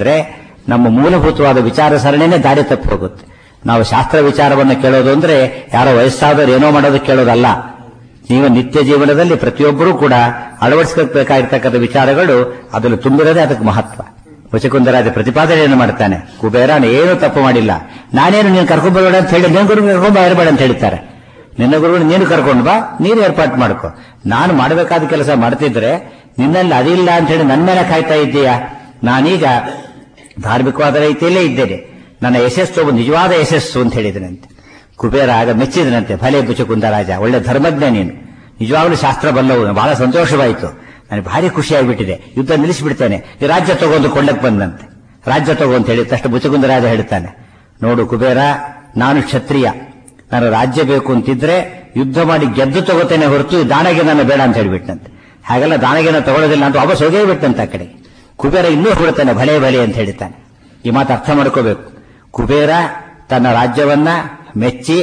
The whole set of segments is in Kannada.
ಅಂದ್ರೆ ನಮ್ಮ ಮೂಲಭೂತವಾದ ವಿಚಾರ ಸರಣಿನೇ ದಾರಿ ತಪ್ಪಿ ಹೋಗುತ್ತೆ. ನಾವು ಶಾಸ್ತ್ರ ವಿಚಾರವನ್ನು ಕೇಳೋದು ಅಂದ್ರೆ ಯಾರೋ ವಯಸ್ಸಾದವರು ಏನೋ ಮಾಡೋದು ಕೇಳೋದಲ್ಲ. ನೀವು ನಿತ್ಯ ಜೀವನದಲ್ಲಿ ಪ್ರತಿಯೊಬ್ಬರೂ ಕೂಡ ಅಳವಡಿಸಬೇಕಾಗಿರ್ತಕ್ಕಂಥ ವಿಚಾರಗಳು ಅದನ್ನು ತುಂಬಿರೋದೇ ಅದಕ್ಕೆ ಮಹತ್ವ. ಮುಚಕುಂದರಾಜ ಪ್ರತಿಪಾದನೆಯನ್ನು ಮಾಡ್ತಾನೆ. ಕುಬೇರನ ಏನು ತಪ್ಪು ಮಾಡಿಲ್ಲ, ನಾನೇನು ನೀನು ಕರ್ಕೊಂಡು ಬರಬೇಡ ಅಂತ ಹೇಳಿ ನಿನ್ನ ಗುರು ಕರ್ಕೊಂಡು ಬರಬೇಡ ಅಂತ ಹೇಳ್ತಾರೆ. ನಿನ್ನ ಗುರು ನೀನು ಕರ್ಕೊಂಡು ಬಾ, ನೀನು ಏರ್ಪಾಟ್ ಮಾಡ್ಕೊ. ನಾನು ಮಾಡಬೇಕಾದ ಕೆಲಸ ಮಾಡ್ತಿದ್ರೆ ನಿನ್ನಲ್ಲಿ ಅದಿಲ್ಲ ಅಂತ ಹೇಳಿ ನನ್ನ ಮೇಲೆ ಕಾಯ್ತಾ ಇದ್ದೀಯಾ? ನಾನೀಗ ಧಾರ್ಮಿಕವಾದ ರೀತಿಯಲ್ಲೇ ಇದ್ದೇನೆ, ನನ್ನ ಯಶಸ್ಸು ಒಬ್ಬ ನಿಜವಾದ ಯಶಸ್ಸು ಅಂತ ಹೇಳಿದನಂತೆ. ಕುಬೇರ ಆಗ ಮೆಚ್ಚಿದನಂತೆ. ಭಲೆ ಮುಚಕುಂದರಾಜ, ಒಳ್ಳೆ ಧರ್ಮಜ್ಞ ನೀನು, ನಿಜವಾಗ್ಲೂ ಶಾಸ್ತ್ರ ಬಲ್ಲವು. ಬಹಳ ಸಂತೋಷವಾಯಿತು, ನನಗೆ ಭಾರಿ ಖುಷಿಯಾಗಿಬಿಟ್ಟಿದೆ, ಯುದ್ಧ ನಿಲ್ಲಿಸಿಬಿಡ್ತೇನೆ, ಈ ರಾಜ್ಯ ತಗೊಂಡು ಕೊಳ್ಳಕ್ಕೆ ಬಂದಂತೆ. ರಾಜ್ಯ ತಗೋ ಅಂತ ಹೇಳಿ ತಕ್ಷಣ ಮುಚಕುಂದರಾಜ ಹೇಳ್ತಾನೆ, ನೋಡು ಕುಬೇರ, ನಾನು ಕ್ಷತ್ರಿಯ, ನಾನು ರಾಜ್ಯ ಬೇಕು ಅಂತಿದ್ರೆ ಯುದ್ಧ ಮಾಡಿ ಗೆದ್ದು ತಗೋತೇನೆ ಹೊರತು ದಾನಗೆ ನಾನು ಬೇಡ ಅಂತ ಹೇಳಿಬಿಟ್ಟಂತೆ. ಹಾಗೆಲ್ಲ ದಾನಗೆನ ತಗೊಳ್ಳೋದಿಲ್ಲ ಅಂತ ವಾಪಸ್ ಹೋಗೇ ಬಿಟ್ಟಂತೆ ಆ ಕಡೆ. ಕುಬೇರ ಇನ್ನೂ ಹೊರಡ್ತಾನೆ, ಭಲೆ ಭಲೆ ಅಂತ ಹೇಳ್ತಾನೆ. ಈ ಮಾತು ಅರ್ಥ ಮಾಡ್ಕೋಬೇಕು. ಕುಬೇರ ತನ್ನ ರಾಜ್ಯವನ್ನ ಮೆಚ್ಚಿ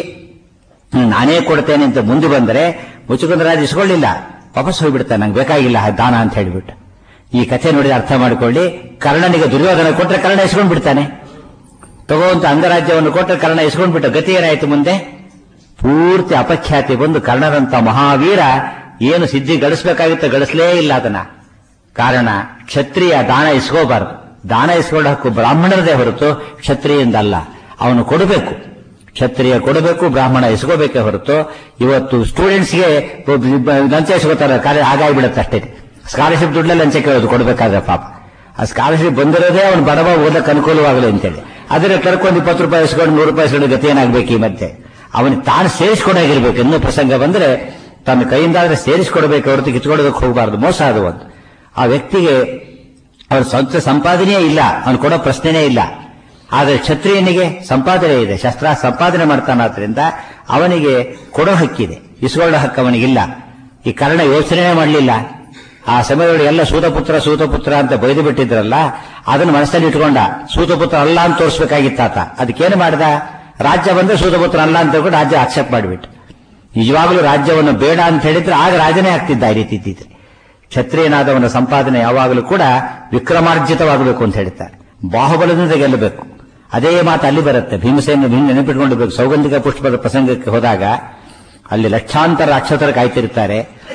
ನಾನೇ ಕೊಡ್ತೇನೆ ಅಂತ ಮುಂದೆ ಬಂದರೆ ಮುಚಕುಂದರಾಜ ಇಸ್ಕೊಳ್ಳಿಲ್ಲ, ವಾಪಸ್ ಹೋಗ್ಬಿಡ್ತಾನೆ, ನಂಗೆ ಬೇಕಾಗಿಲ್ಲ ದಾನ ಅಂತ ಹೇಳಿಬಿಟ್ಟು. ಈ ಕಥೆ ನೋಡಿದ ಅರ್ಥ ಮಾಡಿಕೊಳ್ಳಿ. ಕರ್ಣನಿಗೆ ದುರ್ಯೋಧನ ಕೊಟ್ಟರೆ ಕರ್ಣ ಇಸ್ಕೊಂಡ್ ಬಿಡ್ತಾನೆ, ತಗೋಂತ ಅಂಗರಾಜ್ಯವನ್ನು ಕೊಟ್ಟರೆ ಕರ್ಣ ಇಸ್ಕೊಂಡ್ ಬಿಟ್ಟ. ಗತಿ ಏನಾಯ್ತು ಮುಂದೆ? ಪೂರ್ತಿ ಅಪಖ್ಯಾತಿ ಬಂದು ಕರ್ಣದಂತ ಮಹಾವೀರ ಏನು ಸಿದ್ಧಿ ಗಳಿಸಬೇಕಾಗಿತ್ತು ಗಳಿಸಲೇ ಇಲ್ಲ ಅದನ್ನ. ಕಾರಣ ಕ್ಷತ್ರಿಯ ದಾನ ಇಸ್ಕೋಬಾರದು. ದಾನ ಇಸ್ಕೊಳ್ಳೋ ಹಕ್ಕು ಬ್ರಾಹ್ಮಣರದೇ ಹೊರತು ಕ್ಷತ್ರಿಯಿಂದಲ್ಲ. ಅವನು ಕೊಡಬೇಕು, ಕ್ಷತ್ರಿಯ ಕೊಡಬೇಕು, ಬ್ರಾಹ್ಮಣ ಇಸ್ಕೋಬೇಕೇ ಹೊರತು ಇವತ್ತು ಸ್ಟೂಡೆಂಟ್ಸ್ಗೆ ಲಂಚ ಇಸ್ಕೋತಾರೆ, ಕಾರ್ಯ ಹಾಗಾಗಿಬಿಡುತ್ತೆ ಅಷ್ಟೇ. ಸ್ಕಾಲರ್ಶಿಪ್ ದುಡ್ಡಲ್ಲೇ ಲಂಚ ಕೇಳೋದು ಕೊಡಬೇಕಾದ್ರೆ ಪಾಪ. ಆ ಸ್ಕಾಲರ್ಶಿಪ್ ಬಂದಿರೋದೇ ಅವನು ಬಡವ ಓದಕ್ಕೆ ಅನುಕೂಲವಾಗಲಿ ಅಂತೇಳಿ ಅದನ್ನ ಕರ್ಕೊಂಡು 20 ರೂಪಾಯಿ ಇಸ್ಕೊಂಡು 100 ರೂಪಾಯಿ ಇಸ್ಕೊಂಡು ಗತಿ ಏನಾಗಬೇಕು? ಈ ಮಧ್ಯೆ ಅವನಿಗೆ ತಾನು ಸೇರಿಸ್ಕೊಂಡಾಗಿರ್ಬೇಕು. ಇನ್ನೂ ಪ್ರಸಂಗ ಬಂದ್ರೆ ತನ್ನ ಕೈಯಿಂದಾದ್ರೆ ಸೇರಿಸ್ಕೊಡ್ಬೇಕು ಹೊರತು ಕಿತ್ಕೊಳ್ಳೋದಕ್ಕೆ ಹೋಗಬಾರದು. ಮೋಸ ಅದು ಒಂದು. ಆ ವ್ಯಕ್ತಿಗೆ ಅವನ ಸ್ವಂತ ಸಂಪಾದನೆಯೇ ಇಲ್ಲ, ಅವನು ಕೊಡೋ ಪ್ರಶ್ನೆನೇ ಇಲ್ಲ. ಆದರೆ ಕ್ಷತ್ರಿಯನಿಗೆ ಸಂಪಾದನೆ ಇದೆ, ಶಸ್ತ್ರ ಸಂಪಾದನೆ ಮಾಡ್ತಾನಾದ್ರಿಂದ ಅವನಿಗೆ ಕೊಡೋ ಹಕ್ಕಿದೆ, ಇಸ್ಕೊಳ್ಳೋ ಹಕ್ಕು ಅವನಿಗಿಲ್ಲ. ಈ ಕರ್ಣ ಯೋಚನೆ ಮಾಡಲಿಲ್ಲ. ಆ ಸಮಯದಲ್ಲಿ ಎಲ್ಲ ಸೂತಪುತ್ರ ಅಂತ ಬೈದು ಬಿಟ್ಟಿದ್ರಲ್ಲ, ಅದನ್ನು ಮನಸ್ಸಲ್ಲಿ ಇಟ್ಕೊಂಡ. ಸೂತಪುತ್ರ ಅಲ್ಲ ಅಂತ ತೋರಿಸಬೇಕಾಗಿತ್ತಾತ. ಅದಕ್ಕೇನು ಮಾಡ್ದ? ರಾಜ್ಯ ಬಂದ್ರೆ ಸೂತಪುತ್ರ ಅಲ್ಲ ಅಂತ ಹೇಳ್ಕೊಂಡು ರಾಜ್ಯ ಆಕ್ಷೇಪ ಮಾಡಿಬಿಟ್ಟು. ನಿಜವಾಗ್ಲೂ ರಾಜ್ಯವನ್ನು ಬೇಡ ಅಂತ ಹೇಳಿದ್ರೆ ಆಗ ರಾಜನೇ ಆಗ್ತಿದ್ದ. ಈ ರೀತಿ ಇದ್ದಿದ್ರೆ ಕ್ಷತ್ರಿಯನಾದವನ ಸಂಪಾದನೆ ಯಾವಾಗಲೂ ಕೂಡ ವಿಕ್ರಮಾರ್ಜಿತವಾಗಬೇಕು ಅಂತ ಹೇಳ್ತಾರೆ. ಬಾಹುಬಲದಿಂದ ಗೆಲ್ಲಬೇಕು. ಅದೇ ಮಾತು ಅಲ್ಲಿ ಬರುತ್ತೆ. ಭೀಮಸೇನ ನೆನಪಿಟ್ಕೊಂಡಿರ್ಬೇಕು. ಸೌಗಂಧಿಕ ಪುಷ್ಪದ ಪ್ರಸಂಗಕ್ಕೆ ಹೋದಾಗ ಅಲ್ಲಿ ಲಕ್ಷಾಂತರ ಅಕ್ಷತರ ಕಾಯ್ತಿರ್ತಾರೆ.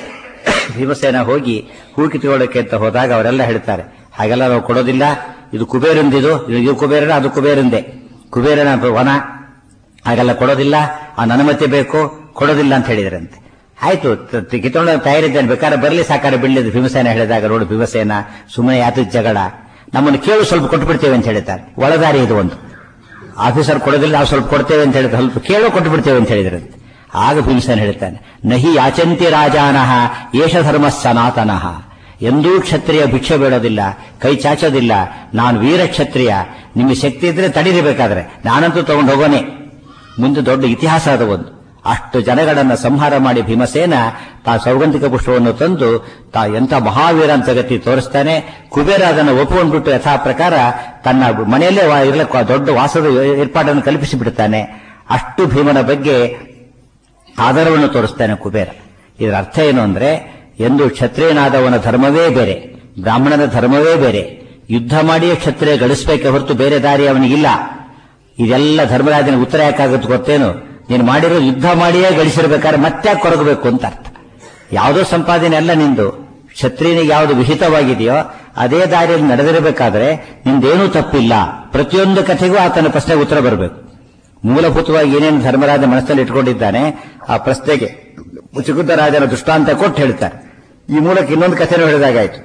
ಭೀಮಸೇನ ಹೋಗಿ ಹೂ ಕಿತ್ಕೊಳ್ಳೋಕೆ ಅಂತ ಹೋದಾಗ ಅವರೆಲ್ಲ ಹೇಳ್ತಾರೆ, ಹಾಗೆಲ್ಲ ನಾವು ಕೊಡೋದಿಲ್ಲ, ಇದು ಕುಬೇರಂದಿದು, ಇದು ಕುಬೇರನ, ಅದು ಕುಬೇರಂದೆ, ಕುಬೇರನ ವನ, ಹಾಗೆಲ್ಲ ಕೊಡೋದಿಲ್ಲ, ಆ ಅನುಮತಿ ಬೇಕು, ಕೊಡೋದಿಲ್ಲ ಅಂತ ಹೇಳಿದ್ರಂತೆ. ಆಯ್ತು, ಕಿತ್ಕೊಳ್ಳೋ ತಯಾರಿದ್ದೇನೆ, ಬೇಕಾದ್ರೆ ಬರಲಿ, ಸಾಕಾರ ಬಿಡಲಿದ್ದು. ಭೀಮಸೇನ ಹೇಳಿದಾಗ, ನೋಡು ಭೀಮಸೇನ, ಸುಮ್ಮನೆ ಯಾತು ಜಗಳ, ನಮ್ಮನ್ನು ಕೇಳು, ಸ್ವಲ್ಪ ಕೊಟ್ಟು ಬಿಡ್ತೇವೆ ಅಂತ ಹೇಳ್ತಾರೆ. ಒಳದಾರಿ ಇದು ಒಂದು. ಆಫೀಸರ್ ಕೊಡೋದಿಲ್ಲ, ನಾವು ಸ್ವಲ್ಪ ಕೊಡ್ತೇವೆ ಅಂತ ಹೇಳಿದ್ರೆ ಸ್ವಲ್ಪ ಕೇಳೋ ಕೊಟ್ಟು ಬಿಡ್ತೇವೆ ಅಂತ ಹೇಳಿದ್ರಂತೆ. ಆಗ ಭೀಮಸೇನ ಹೇಳ್ತಾನೆ, ನಹಿ ಯಾಚಂತಿ ರಾಜಾನಃ ಏಷ ಧರ್ಮ ಸನಾತನಃ. ಎಂದೂ ಕ್ಷತ್ರಿಯ ಭಿಕ್ಷೆ ಬೇಡೋದಿಲ್ಲ, ಕೈ ಚಾಚೋದಿಲ್ಲ. ನಾನು ವೀರ ಕ್ಷತ್ರಿಯ, ನಿಮಗೆ ಶಕ್ತಿ ಇದ್ರೆ ತಡೀರಬೇಕಾದ್ರೆ ನಾನಂತೂ ತಗೊಂಡು ಹೋಗೋನೆ. ಮುಂದೆ ದೊಡ್ಡ ಇತಿಹಾಸ ಅದು ಒಂದು. ಅಷ್ಟು ಜನಗಳನ್ನ ಸಂಹಾರ ಮಾಡಿ ಭೀಮಸೇನ ತಾ ಸೌಗಂಧಿಕ ಪುಷ್ಪವನ್ನು ತಂದು ತಾ ಎಂಥ ಮಹಾವೀರ ಅಂತ ಗತಿ ತೋರಿಸ್ತಾನೆ. ಕುಬೇರ ಅದನ್ನು ಒಪ್ಪಿಕೊಂಡ್ಬಿಟ್ಟು ಯಥಾ ಪ್ರಕಾರ ತನ್ನ ಮನೆಯಲ್ಲೇ ಇರಲಿಕ್ಕೆ ದೊಡ್ಡ ವಾಸದ ಏರ್ಪಾಡನ್ನು ಕಲ್ಪಿಸಿ ಬಿಡುತ್ತಾನೆ. ಅಷ್ಟು ಭೀಮನ ಬಗ್ಗೆ ಆಧಾರವನ್ನು ತೋರಿಸ್ತಾನೆ ಕುಬೇರ. ಇದರ ಅರ್ಥ ಏನು ಅಂದ್ರೆ, ಎಂದು ಕ್ಷತ್ರಿಯನಾದವನ ಧರ್ಮವೇ ಬೇರೆ, ಬ್ರಾಹ್ಮಣನ ಧರ್ಮವೇ ಬೇರೆ. ಯುದ್ಧ ಮಾಡಿಯೇ ಕ್ಷತ್ರಿಯ ಗಳಿಸಬೇಕೆ ಹೊರತು ಬೇರೆ ದಾರಿ ಅವನಿಗಿಲ್ಲ. ಇದೆಲ್ಲ ಧರ್ಮರಾಜನ ಉತ್ತರ ಯಾಕಾಗುತ್ತೆ ಗೊತ್ತೇನು? ನೀನು ಮಾಡಿರೋ ಯುದ್ಧ ಮಾಡಿಯೇ ಗಳಿಸಿರ್ಬೇಕಾದ್ರೆ ಮತ್ತೆ ಕೊರಗಬೇಕು ಅಂತ ಅರ್ಥ. ಯಾವುದೋ ಸಂಪಾದನೆ ಅಲ್ಲ ನಿಂದು. ಕ್ಷತ್ರಿಯನಿಗೆ ಯಾವುದು ವಿಹಿತವಾಗಿದೆಯೋ ಅದೇ ದಾರಿಯಲ್ಲಿ ನಡೆದಿರಬೇಕಾದ್ರೆ ನಿಂದೇನೂ ತಪ್ಪಿಲ್ಲ. ಪ್ರತಿಯೊಂದು ಕಥೆಗೂ ಆತನ ಪ್ರಶ್ನೆಗೆ ಉತ್ತರ ಬರಬೇಕು. ಮೂಲಭೂತವಾಗಿ ಏನೇನು ಧರ್ಮರಾಜ ಮನಸ್ಸಲ್ಲಿ ಇಟ್ಕೊಂಡಿದ್ದಾನೆ ಆ ಪ್ರಶ್ನೆಗೆ ಮುಚಕುಂದರಾಜನ ದೃಷ್ಟಾಂತ ಕೊಟ್ಟು ಹೇಳ್ತಾರೆ. ಈ ಮೂಲಕ ಇನ್ನೊಂದು ಕಥೆನೂ ಹೇಳಿದಾಗಾಯ್ತು.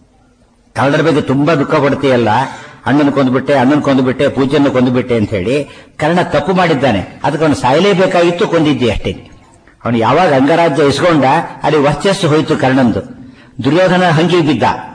ಕಳ್ಳರ ಬಗ್ಗೆ ತುಂಬಾ ದುಃಖ ಪಡ್ತೀಯಲ್ಲ, ಅಣ್ಣನ ಕೊಂದುಬಿಟ್ಟೆ, ಪೂಜ್ಯನ ಕೊಂದುಬಿಟ್ಟೆ ಅಂತ ಹೇಳಿ. ಕರ್ಣ ತಪ್ಪು ಮಾಡಿದ್ದಾನೆ, ಅದಕ್ಕೆ ಅವನು ಸಾಯಲೇಬೇಕಾಗಿತ್ತು, ಕೊಂದಿದ್ದೆ ಅಷ್ಟೇ. ಅವನು ಯಾವಾಗ ಅಂಗರಾಜ್ಯ ಇಸ್ಕೊಂಡ ಅಲ್ಲಿ ವರ್ಚಸ್ಸು ಹೋಯಿತು ಕರ್ಣಂದು. ದುರ್ಯೋಧನ ಹಂಗಿಗೆ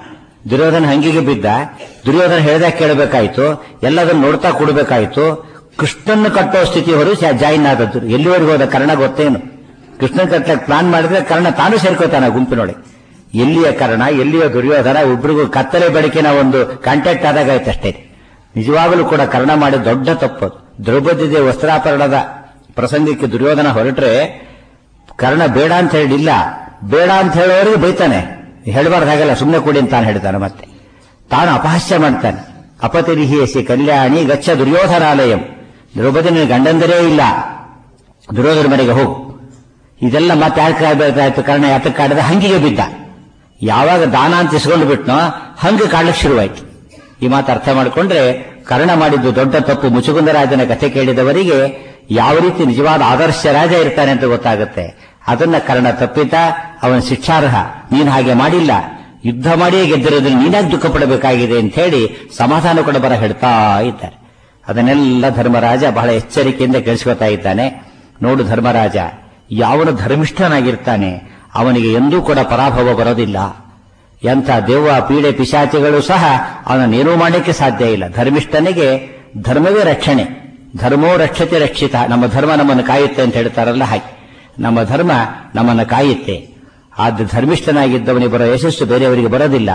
ಬಿದ್ದ. ದುರ್ಯೋಧನ ಹೇಳ್ದಾಗ ಕೇಳಬೇಕಾಯ್ತು, ಎಲ್ಲದನ್ನು ನೋಡ್ತಾ ಕೊಡಬೇಕಾಯ್ತು. ಕೃಷ್ಣನ್ನು ಕಟ್ಟೋ ಸ್ಥಿತಿ ಹೊರ ಜಾಯಿನ್ ಆದದ್ದು. ಎಲ್ಲಿವರೆಗೂ ಹೋದ ಕರ್ಣ ಗೊತ್ತೇನು? ಕೃಷ್ಣನ್ ಕಟ್ಟಕ್ಕೆ ಪ್ಲಾನ್ ಮಾಡಿದ್ರೆ ಕರ್ಣ ತಾನು ಸೇರ್ಕೋತಾನ ಗುಂಪಿನೊಳಗೆ. ಎಲ್ಲಿಯ ಕರ್ಣ, ಎಲ್ಲಿಯ ದುರ್ಯೋಧನ, ಒಬ್ರಿಗೂ ಕತ್ತಲೆ ಬೆಳಕಿನ ಒಂದು ಕಾಂಟ್ಯಾಕ್ಟ್ ಆದಾಗಾಯ್ತು ಅಷ್ಟೇ. ನಿಜವಾಗಲೂ ಕೂಡ ಕರ್ಣ ಮಾಡಿದ ದೊಡ್ಡ ತಪ್ಪು. ದ್ರೌಪದಿ ವಸ್ತ್ರಾಪರಣದ ಪ್ರಸಂಗಕ್ಕೆ ದುರ್ಯೋಧನ ಹೊರಟ್ರೆ ಕರ್ಣ ಬೇಡ ಅಂತ ಹೇಳಿಲ್ಲ, ಬೇಡ ಅಂತ ಹೇಳೋರಿಗೆ ಬೈತಾನೆ. ಹೇಳಬಾರ್ದು, ಹಾಗಲ್ಲ, ಸುಮ್ಮನೆ ಕೊಡಿ ಅಂತ ತಾನು ಹೇಳ್ತಾನೆ. ಮತ್ತೆ ತಾನು ಅಪಹಾಸ್ಯ ಮಾಡ್ತಾನೆ. ಅಪತಿರಿಹಿಯಸಿ ಕಲ್ಯಾಣಿ ಗಚ್ಚ ದುರ್ಯೋಧನಾಲಯಂ. ದ್ರೌಪದಿನ ಗಂಡಂದರೇ ಇಲ್ಲ, ದುರ್ಯೋಧನ ಮನೆಗೆ ಹೋಗು. ಇದೆಲ್ಲ ಮತ್ತೆ ಯಾಕೆ ಕಾರಣ ಯಾತಕ್ಕೆ ಕಾಡದ ಹಂಗಿಗೆ ಬಿದ್ದ. ಯಾವಾಗ ದಾನ ಅಂತ ಇಸ್ಕೊಂಡು ಬಿಟ್ನೋ ಹಂಗೆ ಕಾಡ್ಲಿಕ್ಕೆ ಶುರುವಾಯ್ತು. ಈ ಮಾತು ಅರ್ಥ ಮಾಡಿಕೊಂಡ್ರೆ ಕರ್ಣ ಮಾಡಿದ್ದು ದೊಡ್ಡ ತಪ್ಪು. ಮುಚುಕುಂದರಾಜನ ಕಥೆ ಕೇಳಿದವರಿಗೆ ಯಾವ ರೀತಿ ನಿಜವಾದ ಆದರ್ಶ ರಾಜ ಇರ್ತಾನೆ ಅಂತ ಗೊತ್ತಾಗುತ್ತೆ. ಅದನ್ನ ಕರ್ಣ ತಪ್ಪಿತ, ಅವನ ಶಿಕ್ಷಾರ್ಹ. ನೀನು ಹಾಗೆ ಮಾಡಿಲ್ಲ, ಯುದ್ಧ ಮಾಡಿಯೇ ಗೆದ್ದಿರೋದ್ರಿಂದ ನೀನಾಗಿ ದುಃಖ ಪಡಬೇಕಾಗಿದೆ ಅಂತ ಹೇಳಿ ಸಮಾಧಾನ ಕೂಡ ಬರ ಹೇಳ್ತಾ ಇದ್ದಾರೆ. ಅದನ್ನೆಲ್ಲ ಧರ್ಮರಾಜ ಬಹಳ ಎಚ್ಚರಿಕೆಯಿಂದ ಕೇಳಿಸ್ಕೊತಾ ಇದ್ದಾನೆ. ನೋಡು ಧರ್ಮರಾಜ, ಯಾವನು ಧರ್ಮಿಷ್ಠನಾಗಿರ್ತಾನೆ ಅವನಿಗೆ ಎಂದೂ ಕೂಡ ಪರಾಭವ ಬರೋದಿಲ್ಲ. ಎಂಥ ದೆವ್ವ ಪೀಡೆ ಪಿಶಾಚಿಗಳು ಸಹ ಅವನನ್ನೇನೂ ಮಾಡಲಿಕ್ಕೆ ಸಾಧ್ಯ ಇಲ್ಲ. ಧರ್ಮಿಷ್ಠನಿಗೆ ಧರ್ಮವೇ ರಕ್ಷಣೆ. ಧರ್ಮೋ ರಕ್ಷತೆ ರಕ್ಷಿತ. ನಮ್ಮ ಧರ್ಮ ನಮ್ಮನ್ನು ಕಾಯುತ್ತೆ ಅಂತ ಹೇಳ್ತಾರಲ್ಲ ಹಾಗೆ ನಮ್ಮ ಧರ್ಮ ನಮ್ಮನ್ನು ಕಾಯುತ್ತೆ. ಆದ ಧರ್ಮಿಷ್ಠನಾಗಿದ್ದವನಿಗೆ ಬರೋ ಯಶಸ್ಸು ಬೇರೆಯವರಿಗೆ ಬರೋದಿಲ್ಲ.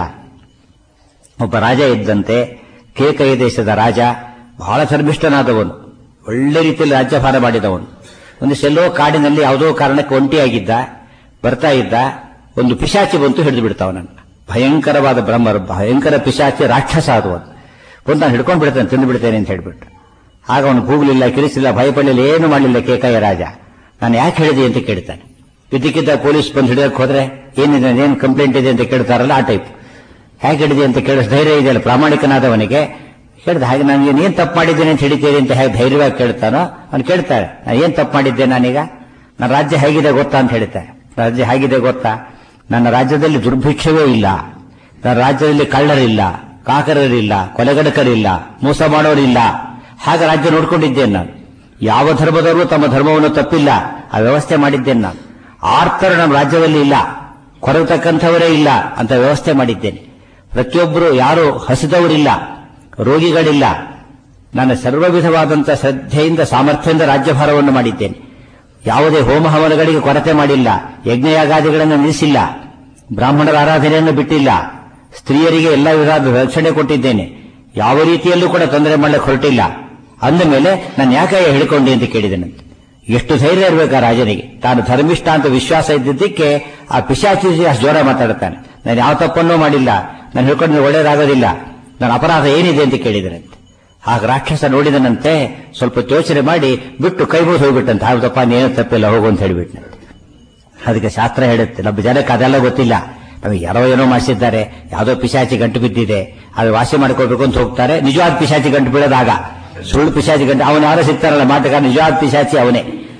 ಒಬ್ಬ ರಾಜ ಇದ್ದಂತೆ, ಕೇಕಯ ದೇಶದ ರಾಜ, ಬಹಳ ಧರ್ಮಿಷ್ಠನಾದವನು, ಒಳ್ಳೆ ರೀತಿಯಲ್ಲಿ ರಾಜ್ಯಭಾರ ಮಾಡಿದವನು. ಒಂದು ಸೆಲ್ಲೋ ಕಾಡಿನಲ್ಲಿ ಯಾವುದೋ ಕಾರಣಕ್ಕೆ ಒಂಟಿಯಾಗಿದ್ದ, ಬರ್ತಾ ಇದ್ದ. ಒಂದು ಪಿಶಾಚಿ ಬಂತು, ಹಿಡಿದು ಬಿಡ್ತಾವನನ್ನು. ಭಯಂಕರವಾದ ಭಯಂಕರ ಪಿಶಾಚಿ, ರಾಕ್ಷಸ ಅದು. ಬಂದು ನಾನು ಹಿಡ್ಕೊಂಡು ಬಿಡ್ತೇನೆ, ತಿಂದು ಬಿಡ್ತೇನೆ ಅಂತ ಹೇಳ್ಬಿಟ್ಟು. ಆಗ ಅವನು ಕೂಗಲಿಲ್ಲ, ಕಿರಿಸಿಲ್ಲ, ಭಯಪಡಲಿಲ್ಲ, ಏನು ಮಾಡಲಿಲ್ಲ. ಕೇಕಯ್ಯ ರಾಜ, ನಾನು ಯಾಕೆ ಹೇಳಿದೆ ಅಂತ ಕೇಳ್ತಾನೆ. ಇದಕ್ಕಿದ್ದ ಪೊಲೀಸ್ ಬಂದು ಹಿಡಿಯಕ್ಕೆ ಹೋದ್ರೆ ಏನಿದೆ, ಏನು ಕಂಪ್ಲೇಂಟ್ ಇದೆ ಅಂತ ಕೇಳ್ತಾರಲ್ಲ ಆ ಟೈಪ್. ಹೇಗೆ ಹಿಡಿದೆ ಅಂತ ಕೇಳಿಸ್ ಧೈರ್ಯ ಇದೆಯಲ್ಲ ಪ್ರಾಮಾಣಿಕನಾದವನಿಗೆ. ಹೇಳಿದ ಹಾಗೆ ನಾನು ಏನ್ ತಪ್ಪು ಮಾಡಿದ್ದೇನೆ ಅಂತ ಹಿಡಿತೇನೆ ಅಂತ ಹೇಗೆ ಧೈರ್ಯವಾಗಿ ಕೇಳ್ತಾನೋ ಅವ್ನು ಕೇಳ್ತಾಳೆ, ನಾನು ಏನ್ ತಪ್ಪು ಮಾಡಿದ್ದೆ ನಾನೀಗ, ನನ್ನ ರಾಜ್ಯ ಹೇಗಿದೆ ಗೊತ್ತಾ ಅಂತ ಹೇಳ್ತಾರೆ. ರಾಜ್ಯ ಹೇಗಿದೆ ಗೊತ್ತಾ, ನನ್ನ ರಾಜ್ಯದಲ್ಲಿ ದುರ್ಭಿಕ್ಷವೇ ಇಲ್ಲ, ನನ್ನ ರಾಜ್ಯದಲ್ಲಿ ಕಳ್ಳರಿಲ್ಲ, ಕಾಕರರಿಲ್ಲ, ಕೊಲೆಗಡಕರಿಲ್ಲ, ಮೋಸ ಮಾಡೋರಿಲ್ಲ. ಹಾಗೆ ರಾಜ್ಯ ನೋಡ್ಕೊಂಡಿದ್ದೇನೆ ನಾನು. ಯಾವ ಧರ್ಮದವರು ತಮ್ಮ ಧರ್ಮವನ್ನು ತಪ್ಪಿಲ್ಲ, ಆ ವ್ಯವಸ್ಥೆ ಮಾಡಿದ್ದೇನೆ ನಾನು. ಆರ್ತರು ನಮ್ಮ ರಾಜ್ಯದಲ್ಲಿ ಇಲ್ಲ, ಕೊರತಕ್ಕಂಥವರೇ ಇಲ್ಲ ಅಂತ ವ್ಯವಸ್ಥೆ ಮಾಡಿದ್ದೇನೆ. ಪ್ರತಿಯೊಬ್ಬರು ಯಾರು ಹಸಿದವರಿಲ್ಲ, ರೋಗಿಗಳಿಲ್ಲ. ನಾನು ಸರ್ವ ವಿಧವಾದಂಥ ಶ್ರದ್ಧೆಯಿಂದ ಸಾಮರ್ಥ್ಯದಿಂದ ರಾಜ್ಯಭಾರವನ್ನು ಮಾಡಿದ್ದೇನೆ. ಯಾವುದೇ ಹೋಮ ಹವನಗಳಿಗೆ ಕೊರತೆ ಮಾಡಿಲ್ಲ, ಯಜ್ಞಯಾಗಾದಿಗಳನ್ನು ನಿಲ್ಲಿಸಿಲ್ಲ, ಬ್ರಾಹ್ಮಣರ ಆರಾಧನೆಯನ್ನು ಬಿಟ್ಟಿಲ್ಲ, ಸ್ತ್ರೀಯರಿಗೆ ಎಲ್ಲ ವಿಧದ ರಕ್ಷಣೆ ಕೊಟ್ಟಿದ್ದೇನೆ. ಯಾವ ರೀತಿಯಲ್ಲೂ ಕೂಡ ತೊಂದರೆ ಮಾಡಲಿಕ್ಕೆ ಹೊರಟಿಲ್ಲ. ಅಂದ ಮೇಲೆ ನಾನು ಯಾಕೆ ಹೇಳಿಕೊಂಡೆ ಅಂತ ಕೇಳಿದೆನಂತೆ. ಎಷ್ಟು ಧೈರ್ಯ ಇರಬೇಕು ಆ ರಾಜನಿಗೆ. ತಾನು ಧರ್ಮಿಷ್ಠ ಅಂತ ವಿಶ್ವಾಸ ಇದ್ದಿದ್ದಕ್ಕೆ ಆ ಪಿಶಾಚಿ ಅಷ್ಟು ಜೋರ ಮಾತಾಡ್ತಾನೆ. ನಾನು ಯಾವ ತಪ್ಪನ್ನೂ ಮಾಡಿಲ್ಲ, ನಾನು ಹೇಳ್ಕೊಂಡ್ರೆ ಒಳ್ಳೇದಾಗೋದಿಲ್ಲ, ನನ್ನ ಅಪರಾಧ ಏನಿದೆ ಅಂತ ಕೇಳಿದರಂತೆ. ಆಗ ರಾಕ್ಷಸ ನೋಡಿದನಂತೆ, ಸ್ವಲ್ಪ ಯೋಚನೆ ಮಾಡಿ ಬಿಟ್ಟು ಕೈ ಮುಗಿದು ಹೋಗ್ಬಿಟ್ಟಂತೆ. ಹೌದಪ್ಪ ನೀನು ತಪ್ಪಿಲ್ಲ, ಹೋಗು ಅಂತ ಹೇಳಿಬಿಟ್ಟಂತೆ. ಅದಕ್ಕೆ ಶಾಸ್ತ್ರ ಹೇಳುತ್ತೆ, ನಮ್ಮ ಜನಕ್ಕೆ ಅದೆಲ್ಲ ಗೊತ್ತಿಲ್ಲ. ನಮಗೆ ಯಾರೋ ಏನೋ ಮಾಡಿಸಿದ್ದಾರೆ, ಯಾವುದೋ ಪಿಶಾಚಿ ಗಂಟು ಬಿದ್ದಿದೆ, ಅದು ವಾಸಿ ಮಾಡ್ಕೋಬೇಕು ಅಂತ ಹೋಗ್ತಾರೆ. ನಿಜವಾದ ಪಿಶಾಚಿ ಗಂಟು ಬೀಳೋದಾಗ ಸುಳ್ಳು ಪಿಶಾಚಿ ಗಂಟು ಅವನು ಯಾರೋ ಸಿಗ್ತಾರಲ್ಲ ಮಾಟಗಾರ, ನಿಜವಾದ ಪಿಶಾಚಿ ಅವನೇ.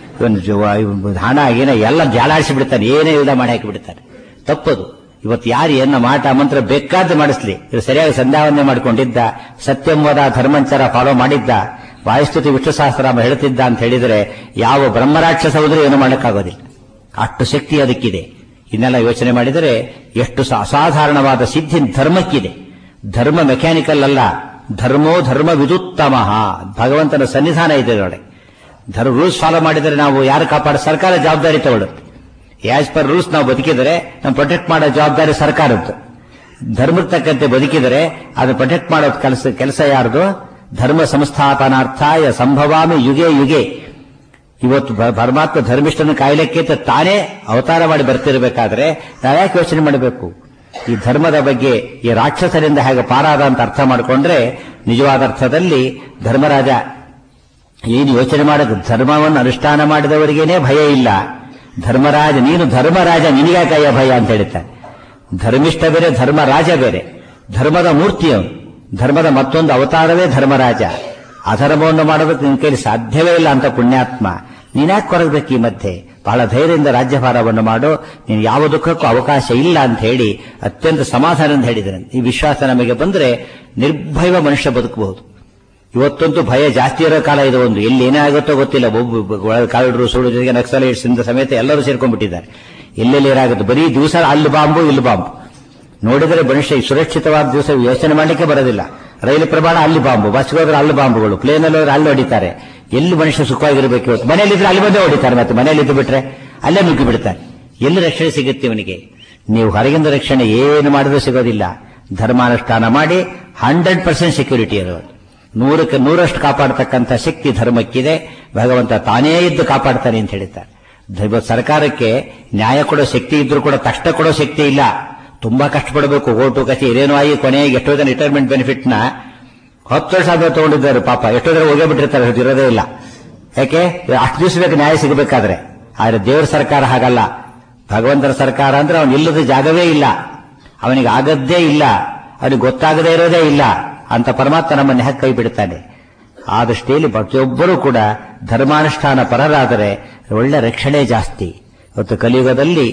ಹಣ ಏನ ಎಲ್ಲ ಜಾಲಾಡಿಸಿ ಬಿಡ್ತಾನೆ, ಏನೇ ಇಲ್ಲದ ಮಾಡಿ ಹಾಕಿ ಬಿಡ್ತಾನೆ. ತಪ್ಪದು. ಇವತ್ತು ಯಾರು ಏನ ಮಾಟ ಮಂತ್ರ ಬೇಕಾದ್ದು ಮಾಡಿಸ್ಲಿ, ಇದು ಸರಿಯಾಗಿ ಸಂಧ್ಯಾವಂದನೆ ಮಾಡಿಕೊಂಡಿದ್ದ, ಸತ್ಯಂವದ ಧರ್ಮಂಚರ ಫಾಲೋ ಮಾಡಿದ್ದ, ವಾಯುಸ್ತುತಿ ವಿಷ್ಣುಸಹಸ್ರನಾಮ ಹೇಳ್ತಿದ್ದ ಅಂತ ಹೇಳಿದರೆ ಯಾವ ಬ್ರಹ್ಮರಾಕ್ಷಸ ಹೋದ್ರೂ ಏನು ಮಾಡಕ್ಕಾಗೋದಿಲ್ಲ. ಅಷ್ಟು ಶಕ್ತಿ ಅದಕ್ಕಿದೆ. ಇನ್ನೆಲ್ಲ ಯೋಚನೆ ಮಾಡಿದರೆ ಎಷ್ಟು ಅಸಾಧಾರಣವಾದ ಸಿದ್ಧಿ ಧರ್ಮಕ್ಕಿದೆ. ಧರ್ಮ ಮೆಕ್ಯಾನಿಕಲ್ ಅಲ್ಲ, ಧರ್ಮೋ ಧರ್ಮ ವಿದುತ್ತಮ. ಭಗವಂತನ ಸನ್ನಿಧಾನ ಇದೆ ನೋಡಿ. ರೂಲ್ಸ್ ಫಾಲೋ ಮಾಡಿದರೆ ನಾವು ಯಾರು ಕಾಪಾಡ, ಸರ್ಕಾರ ಜವಾಬ್ದಾರಿ ತಗೊಳ್ಳುತ್ತೆ. ಆಸ್ ಪರ್ ರೂಲ್ಸ್ ನಾವು ಬದುಕಿದರೆ ನಾವು ಪ್ರೊಟೆಕ್ಟ್ ಮಾಡೋ ಜವಾಬ್ದಾರಿ ಸರ್ಕಾರದ್ದು. ಧರ್ಮಕ್ಕೆ ತಕ್ಕಂತೆ ಬದುಕಿದರೆ ಅದನ್ನು ಪ್ರೊಟೆಕ್ಟ್ ಮಾಡೋ ಕೆಲಸ ಯಾರ್ದು? ಧರ್ಮ ಸಂಸ್ಥಾಪನಾರ್ಥಾಯ ಸಂಭವಾಮಿ ಯುಗೆ ಯುಗೆ. ಇವತ್ತು ಪರಮಾತ್ಮ ಧರ್ಮಿಷ್ಠನ ಕಾಯ್ಲಿಕ್ಕೆ ತಾನೇ ಅವತಾರ ಮಾಡಿ ಬರ್ತಿರಬೇಕಾದ್ರೆ ನಾವ್ಯಾಕೆ ಯೋಚನೆ ಮಾಡಬೇಕು? ಈ ಧರ್ಮದ ಬಗ್ಗೆ ಈ ರಾಕ್ಷಸರಿಂದ ಹೇಗೆ ಪಾರಾದ ಅಂತ ಅರ್ಥ ಮಾಡಿಕೊಂಡ್ರೆ ನಿಜವಾದ ಅರ್ಥದಲ್ಲಿ ಧರ್ಮರಾಜ ಏನು ಯೋಚನೆ ಮಾಡೋದು, ಧರ್ಮವನ್ನು ಅನುಷ್ಠಾನ ಮಾಡಿದವರಿಗೇನೆ ಭಯ ಇಲ್ಲ. ಧರ್ಮರಾಜ, ನೀನು ಧರ್ಮರಾಜ, ನಿನಗ್ಯಾಕಯ್ಯ ಭಯ ಅಂತ ಹೇಳ್ತಾನೆ. ಧರ್ಮಿಷ್ಠ ಬೇರೆ, ಧರ್ಮರಾಜ ಬೇರೆ. ಧರ್ಮದ ಮೂರ್ತಿಯವನು, ಧರ್ಮದ ಮತ್ತೊಂದು ಅವತಾರವೇ ಧರ್ಮರಾಜ. ಅಧರ್ಮವನ್ನು ಮಾಡೋದಕ್ಕೆ ನಿನ್ನ ಕೈಲಿ ಸಾಧ್ಯವೇ ಇಲ್ಲ ಅಂತ ಪುಣ್ಯಾತ್ಮ. ನೀನ್ಯಾಕೆ ಕೊರಗಬೇಕು ಈ ಮಧ್ಯೆ? ಬಹಳ ಧೈರ್ಯದಿಂದ ರಾಜ್ಯಭಾರವನ್ನು ಮಾಡು, ನೀನು ಯಾವ ದುಃಖಕ್ಕೂ ಅವಕಾಶ ಇಲ್ಲ ಅಂತ ಹೇಳಿ ಅತ್ಯಂತ ಸಮಾಧಾನದಿಂದ ಹೇಳಿದ್ದಾನೆ. ಈ ವಿಶ್ವಾಸ ನಮಗೆ ಬಂದರೆ ನಿರ್ಭಯ ಮನುಷ್ಯ ಬದುಕಬಹುದು. ಇವತ್ತಂತೂ ಭಯ ಜಾಸ್ತಿ ಇರೋ ಕಾಲ ಇದು. ಒಂದು ಎಲ್ಲಿ ಏನೇ ಆಗುತ್ತೋ ಗೊತ್ತಿಲ್ಲ. ಕಾಲ್ಡ್ರು ಸುಳ್ಳು ಜೊತೆಗೆ ನಕ್ಸಲೈಟ್ಸ್ ಇಂದ ಸಮೇತ ಎಲ್ಲರೂ ಸೇರ್ಕೊಂಡ್ಬಿಟ್ಟಿದ್ದಾರೆ. ಎಲ್ಲೆಲ್ಲಿ ಏನಾಗುತ್ತೆ, ಬರೀ ದಿವಸ ಅಲ್ಲಿ ಬಾಂಬು ಇಲ್ಲಿ ಬಾಂಬು. ನೋಡಿದರೆ ಮನುಷ್ಯ ಸುರಕ್ಷಿತವಾದ ದಿವಸ ಯೋಚನೆ ಮಾಡಲಿಕ್ಕೆ ಬರೋದಿಲ್ಲ. ರೈಲು ಪ್ರಮಾಣ ಅಲ್ಲಿ ಬಾಂಬು, ಬಸ್ಗೆ ಹೋದ್ರೆ ಅಲ್ಲಿ ಬಾಂಬುಗಳು, ಪ್ಲೇನಲ್ಲಿ ಹೋದ್ರೆ ಅಲ್ಲಿ ಹೊಡಿತಾರೆ. ಎಲ್ಲಿ ಮನುಷ್ಯ ಸುಖವಾಗಿರಬೇಕು? ಇವತ್ತು ಮನೆಯಲ್ಲಿದ್ರೆ ಅಲ್ಲಿ ಬಂದೇ ಹೊಡಿತಾರೆ, ಮತ್ತೆ ಮನೆಯಲ್ಲಿದ್ದು ಬಿಟ್ರೆ ಅಲ್ಲೇ ನುಗ್ಗಿ ಬಿಡ್ತಾರೆ. ಎಲ್ಲಿ ರಕ್ಷಣೆ ಸಿಗುತ್ತೆ ಇವನಿಗೆ? ನೀವು ಹೊರಗಿಂದ ರಕ್ಷಣೆ ಏನು ಮಾಡಿದ್ರೂ ಸಿಗೋದಿಲ್ಲ. ಧರ್ಮಾನುಷ್ಠಾನ ಮಾಡಿ 100% ಸೆಕ್ಯೂರಿಟಿ ಇರೋದು. 100ಕ್ಕೆ 100ರಷ್ಟು ಕಾಪಾಡತಕ್ಕಂಥ ಶಕ್ತಿ ಧರ್ಮಕ್ಕಿದೆ. ಭಗವಂತ ತಾನೇ ಇದ್ದು ಕಾಪಾಡ್ತಾನೆ ಅಂತ ಹೇಳ್ತಾರೆ. ಸರ್ಕಾರಕ್ಕೆ ನ್ಯಾಯ ಕೊಡೋ ಶಕ್ತಿ ಇದ್ರೂ ಕೂಡ ತಕ್ಷಣ ಕೊಡೋ ಶಕ್ತಿ ಇಲ್ಲ. ತುಂಬಾ ಕಷ್ಟಪಡಬೇಕು. ಓಟು ಕಚೇರಿ ಏನೇನೋ ಆಗಿ ಕೊನೆಗೆ ಎಷ್ಟೋ ಜನ ರಿಟೈರ್ಮೆಂಟ್ ಬೆನಿಫಿಟ್ನ 10 ವರ್ಷ ಆದ್ಮೇಲೆ ತಗೊಂಡಿದ್ದಾರೆ ಪಾಪ. ಎಷ್ಟೋ ಜನ ಹೋಗೇ ಬಿಟ್ಟಿರ್ತಾರೆ, ಇರೋದೇ ಇಲ್ಲ. ಯಾಕೆ? ಅಷ್ಟು ದಿವಸ ಬೇಕು ನ್ಯಾಯ ಸಿಗಬೇಕಾದ್ರೆ. ಆದ್ರೆ ದೇವರ ಸರ್ಕಾರ ಹಾಗಲ್ಲ. ಭಗವಂತನ ಸರ್ಕಾರ ಅಂದ್ರೆ ಅವನು ಇಲ್ಲದ ಜಾಗವೇ ಇಲ್ಲ, ಅವನಿಗೆ ಆಗದ್ದೇ ಇಲ್ಲ, ಅವನಿಗೆ ಗೊತ್ತಾಗದೇ ಇರೋದೇ ಇಲ್ಲ ಅಂತ ಪರಮಾತ್ಮ ನಮ್ಮನ್ನು ಹ್ಯಾಕ್ ಕೈ ಬಿಡ್ತಾನೆ. ಆ ದೃಷ್ಟಿಯಲ್ಲಿ ಪ್ರತಿಯೊಬ್ಬರೂ ಕೂಡ ಧರ್ಮಾನುಷ್ಠಾನ ಪರರಾದರೆ ಒಳ್ಳೆ ರಕ್ಷಣೆ ಜಾಸ್ತಿ. ಇವತ್ತು ಕಲಿಯುಗದಲ್ಲಿ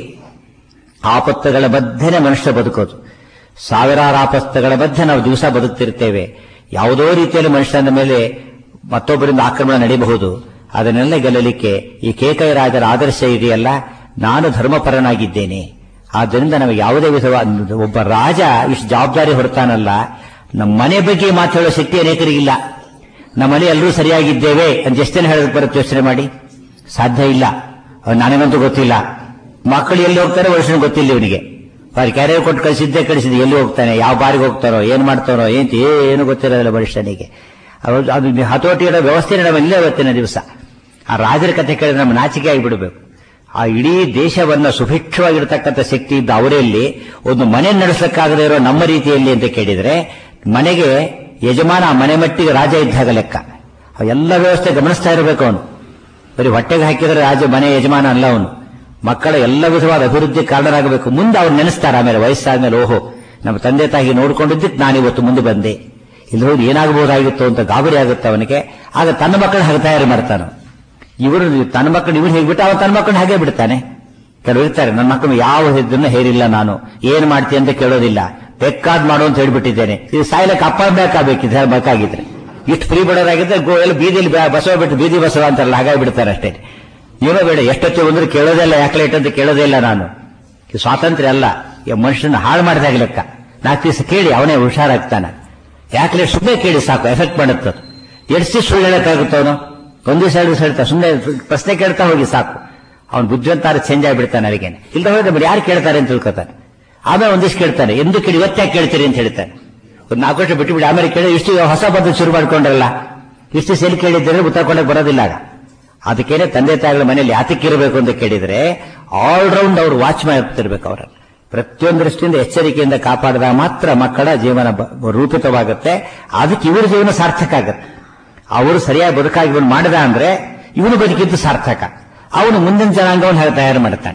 ಆಪತ್ತುಗಳ ಮಧ್ಯೆ ಮನುಷ್ಯ ಬದುಕೋದು. ಸಾವಿರಾರು ಆಪತ್ತುಗಳ ಮಧ್ಯೆ ನಾವು ದಿವಸ ಬದುಕ್ತಿರ್ತೇವೆ. ಯಾವುದೋ ರೀತಿಯಲ್ಲಿ ಮನುಷ್ಯನ ಮೇಲೆ ಮತ್ತೊಬ್ಬರಿಂದ ಆಕ್ರಮಣ ನಡೆಯಬಹುದು. ಅದನ್ನೆಲ್ಲ ಗೆಲ್ಲಲಿಕ್ಕೆ ಈ ಕೇಕೈ ರಾಜರ ಆದರ್ಶ ಇದೆಯಲ್ಲ, ನಾನು ಧರ್ಮಪರನಾಗಿದ್ದೇನೆ. ಆದ್ದರಿಂದ ನಮಗೆ ಯಾವುದೇ ವಿಧವಾದ ಒಬ್ಬ ರಾಜ ಇಷ್ಟು ಜವಾಬ್ದಾರಿ ಹೊರತಾನಲ್ಲ, ನಮ್ಮ ಮನೆ ಬಗ್ಗೆ ಮಾತಾಡೋ ಶಕ್ತಿ ಅನೇಕರಿಗಿಲ್ಲ. ನಮ್ಮ ಮನೆ ಎಲ್ಲರೂ ಸರಿಯಾಗಿದ್ದೇವೆ ಅಂತ ಎಷ್ಟು ಜನ ಹೇಳೋದಕ್ಕೆ ಬರುತ್ತೆ ಯೋಚನೆ ಮಾಡಿ. ಸಾಧ್ಯ ಇಲ್ಲ. ನನಗಂತೂ ಗೊತ್ತಿಲ್ಲ. ಮಕ್ಕಳು ಎಲ್ಲಿ ಹೋಗ್ತಾರೆ ವರ್ಷ ಗೊತ್ತಿಲ್ಲ ಇವನಿಗೆ. ಅವ್ರು ಕ್ಯಾರಿಯರ್ ಕೊಟ್ಟು ಕಳಿಸಿದ್ದೆ ಎಲ್ಲಿ ಹೋಗ್ತಾನೆ, ಯಾವ ಬಾರಿಗೆ ಹೋಗ್ತಾರೋ, ಏನ್ ಮಾಡ್ತಾರೋ ಏನು ಗೊತ್ತಿರೋದಿಲ್ಲ ಮನುಷ್ಯನಿಗೆ. ಅದು ಹತೋಟಿ ಇಡೋ ವ್ಯವಸ್ಥೆ ನಮ್ಮಲ್ಲೇ ಇವತ್ತಿನ ದಿವಸ. ಆ ರಾಜರ ಕಥೆ ಕೇಳಿದ್ರೆ ನಮ್ಮ ನಾಚಿಕೆ ಆಗಿಬಿಡಬೇಕು. ಆ ಇಡೀ ದೇಶವನ್ನ ಸುಭಿಕ್ಷವಾಗಿರತಕ್ಕಂಥ ಶಕ್ತಿ ಇದ್ದ ಅವರಲ್ಲಿ ಒಂದು ಮನೆ ನಡೆಸಲಿಕ್ಕಾಗದೇ ಇರೋ ನಮ್ಮ ರೀತಿಯಲ್ಲಿ ಅಂತ ಕೇಳಿದ್ರೆ, ಮನೆಗೆ ಯಜಮಾನ ಮನೆ ಮಟ್ಟಿಗೆ ರಾಜ ಇದ್ದಾಗ ಲೆಕ್ಕ. ಎಲ್ಲ ವ್ಯವಸ್ಥೆ ಗಮನಿಸ್ತಾ ಇರಬೇಕು ಅವನು. ಬರೀ ಹೊಟ್ಟೆಗೆ ಹಾಕಿದರೆ ರಾಜ ಮನೆ ಯಜಮಾನ ಅಲ್ಲ ಅವನು. ಮಕ್ಕಳ ಎಲ್ಲ ವಿಧವಾದ ಅಭಿವೃದ್ಧಿ ಕಾರಣರಾಗಬೇಕು. ಮುಂದೆ ಅವ್ರು ನೆನೆಸ್ತಾರೆ ಆಮೇಲೆ ವಯಸ್ಸಾದ್ಮೇಲೆ, ಓಹೋ ನಮ್ಮ ತಂದೆ ತಾಯಿ ನೋಡ್ಕೊಂಡಿದ್ದಕ್ಕೆ ನಾನಿವತ್ತು ಮುಂದೆ ಬಂದೆ, ಇಲ್ಲಿ ಹೋಗಿ ಏನಾಗಬಹುದಾಗಿತ್ತು ಅಂತ ಗಾಬರಿ ಆಗುತ್ತೆ ಅವನಿಗೆ. ಆಗ ತನ್ನ ಮಕ್ಕಳು ಹಾಗೆ ತಯಾರಿ ಮಾಡ್ತಾನೆ. ಇವರು ತನ್ನ ಮಕ್ಕಳು ಇವ್ರು ಹೇಗ್ಬಿಟ್ಟು ಅವನು ತನ್ನ ಮಕ್ಕಳನ್ನ ಹಾಗೆ ಬಿಡ್ತಾನೆ. ಕೆಲವರು ಇರ್ತಾರೆ, ನನ್ನ ಮಕ್ಕಳು ಯಾವ ಇದನ್ನ ಹೇರಿಲ್ಲ, ನಾನು ಏನ್ ಮಾಡ್ತೀನಿ ಅಂತ ಕೇಳೋದಿಲ್ಲ, ಬೇಕಾದ್ ಮಾಡು ಅಂತ ಹೇಳ್ಬಿಟ್ಟಿದ್ದೇನೆ. ಇದು ಸಾಯ್ಲಕ್ಕೆ ಅಪ್ಪ ಬೇಕಾಗಿದ್ರೆ ಬೇಕಾಗಿದ್ರೆ ಇಷ್ಟು ಫ್ರೀ ಬಿಡೋರಾಗಿದ್ರೆ ಎಲ್ಲ ಬೀದಿಲಿ ಬಸವ ಬಿಟ್ಟು ಬೀದಿ ಬಸವ ಅಂತಾರಲ್ಲ ಹಾಗಾಗಿ ಬಿಡ್ತಾರೆ ಅಷ್ಟೇ. ಏನೋ ಬೇಡ, ಎಷ್ಟೊತ್ತು ಬಂದ್ರೆ ಕೇಳೋದೇ ಇಲ್ಲ, ಯಾಕೆ ಲೇಟ್ ಅಂತ ಕೇಳೋದೇ ಇಲ್ಲ. ನಾನು ಸ್ವಾತಂತ್ರ್ಯ ಅಲ್ಲ, ಮನುಷ್ಯನ ಹಾಳು ಮಾಡಿದಾಗ ಲೆಕ್ಕ. 4 ದಿವಸ ಕೇಳಿ ಅವನೇ ಹುಷಾರಾಗ್ತಾನೆ. ಯಾಕೆ ಲೇಟ್ ಸುಮ್ಮನೆ ಕೇಳಿ ಸಾಕು, ಎಫೆಕ್ಟ್ ಮಾಡುತ್ತೆ. ಎಷ್ಟು ಸುಳ್ಳು ಹೇಳಕ್ಕಾಗುತ್ತೆ ಅವನು? 1 ದಿವಸ 2 ದಿವಸ ಹೇಳ್ತಾ ಸುಮ್ಮನೆ ಪ್ರಶ್ನೆ ಕೇಳ್ತಾ ಹೋಗಿ ಸಾಕು. ಅವನು ಬುದ್ಧಿವಂತಾರ ಚೇಂಜ್ ಆಗಿಬಿಡ್ತಾನೆ. ಅಲ್ಲಿಗೇನೆ ಇಲ್ಲ ಹೋದ್ರೆ ಯಾರು ಕೇಳ್ತಾರೆ ಅಂತ ತಿಳ್ಕೊತಾನೆ. ಆಮೇಲೆ ಒಂದಿಷ್ಟು ಕೇಳ್ತಾನೆ, ಎಂದು ಕೇಳಿ ಇವತ್ತಾಕೆ ಕೇಳ್ತೀರಿ ಅಂತ ಹೇಳ್ತಾನೆ. ಒಂದು 4 ವರ್ಷ ಬಿಟ್ಟು ಬಿಡಿ ಆಮೇಲೆ ಕೇಳಿ ಇಷ್ಟು ಹೊಸ ಪದ್ಧತಿ ಶುರು ಮಾಡ್ಕೊಂಡ್ರಲ್ಲ, ಇಷ್ಟು ಸೇರಿ ಕೇಳಿದ್ರೆ ಉತ್ತರ ಕೊಡಕ್ಕೆ ಬರೋದಿಲ್ಲ. ಅದಕ್ಕೇನೆ ತಂದೆ ತಾಯಿಗಳ ಮನೆಯಲ್ಲಿ ಯಾತಕ್ಕಿರಬೇಕು ಅಂತ ಕೇಳಿದ್ರೆ, ಆಲ್ರೌಂಡ್ ಅವರು ವಾಚ್ ಮಾಡ್ತಿರ್ಬೇಕು. ಅವರ ಪ್ರತಿಯೊಂದು ದೃಷ್ಟಿಯಿಂದ ಎಚ್ಚರಿಕೆಯಿಂದ ಕಾಪಾಡಿದಾಗ ಮಾತ್ರ ಮಕ್ಕಳ ಜೀವನ ರೂಪಿತವಾಗುತ್ತೆ. ಅದಕ್ಕೆ ಇವರ ಜೀವನ ಸಾರ್ಥಕ ಆಗುತ್ತೆ. ಅವರು ಸರಿಯಾಗಿ ಬದುಕಾಗಿ ಇವನು ಮಾಡಿದ ಅಂದ್ರೆ ಇವನು ಬದುಕಿದ್ದು ಸಾರ್ಥಕ. ಅವನು ಮುಂದಿನ ಜನಾಂಗವನ್ನು ತಯಾರು ಮಾಡ್ತಾನೆ.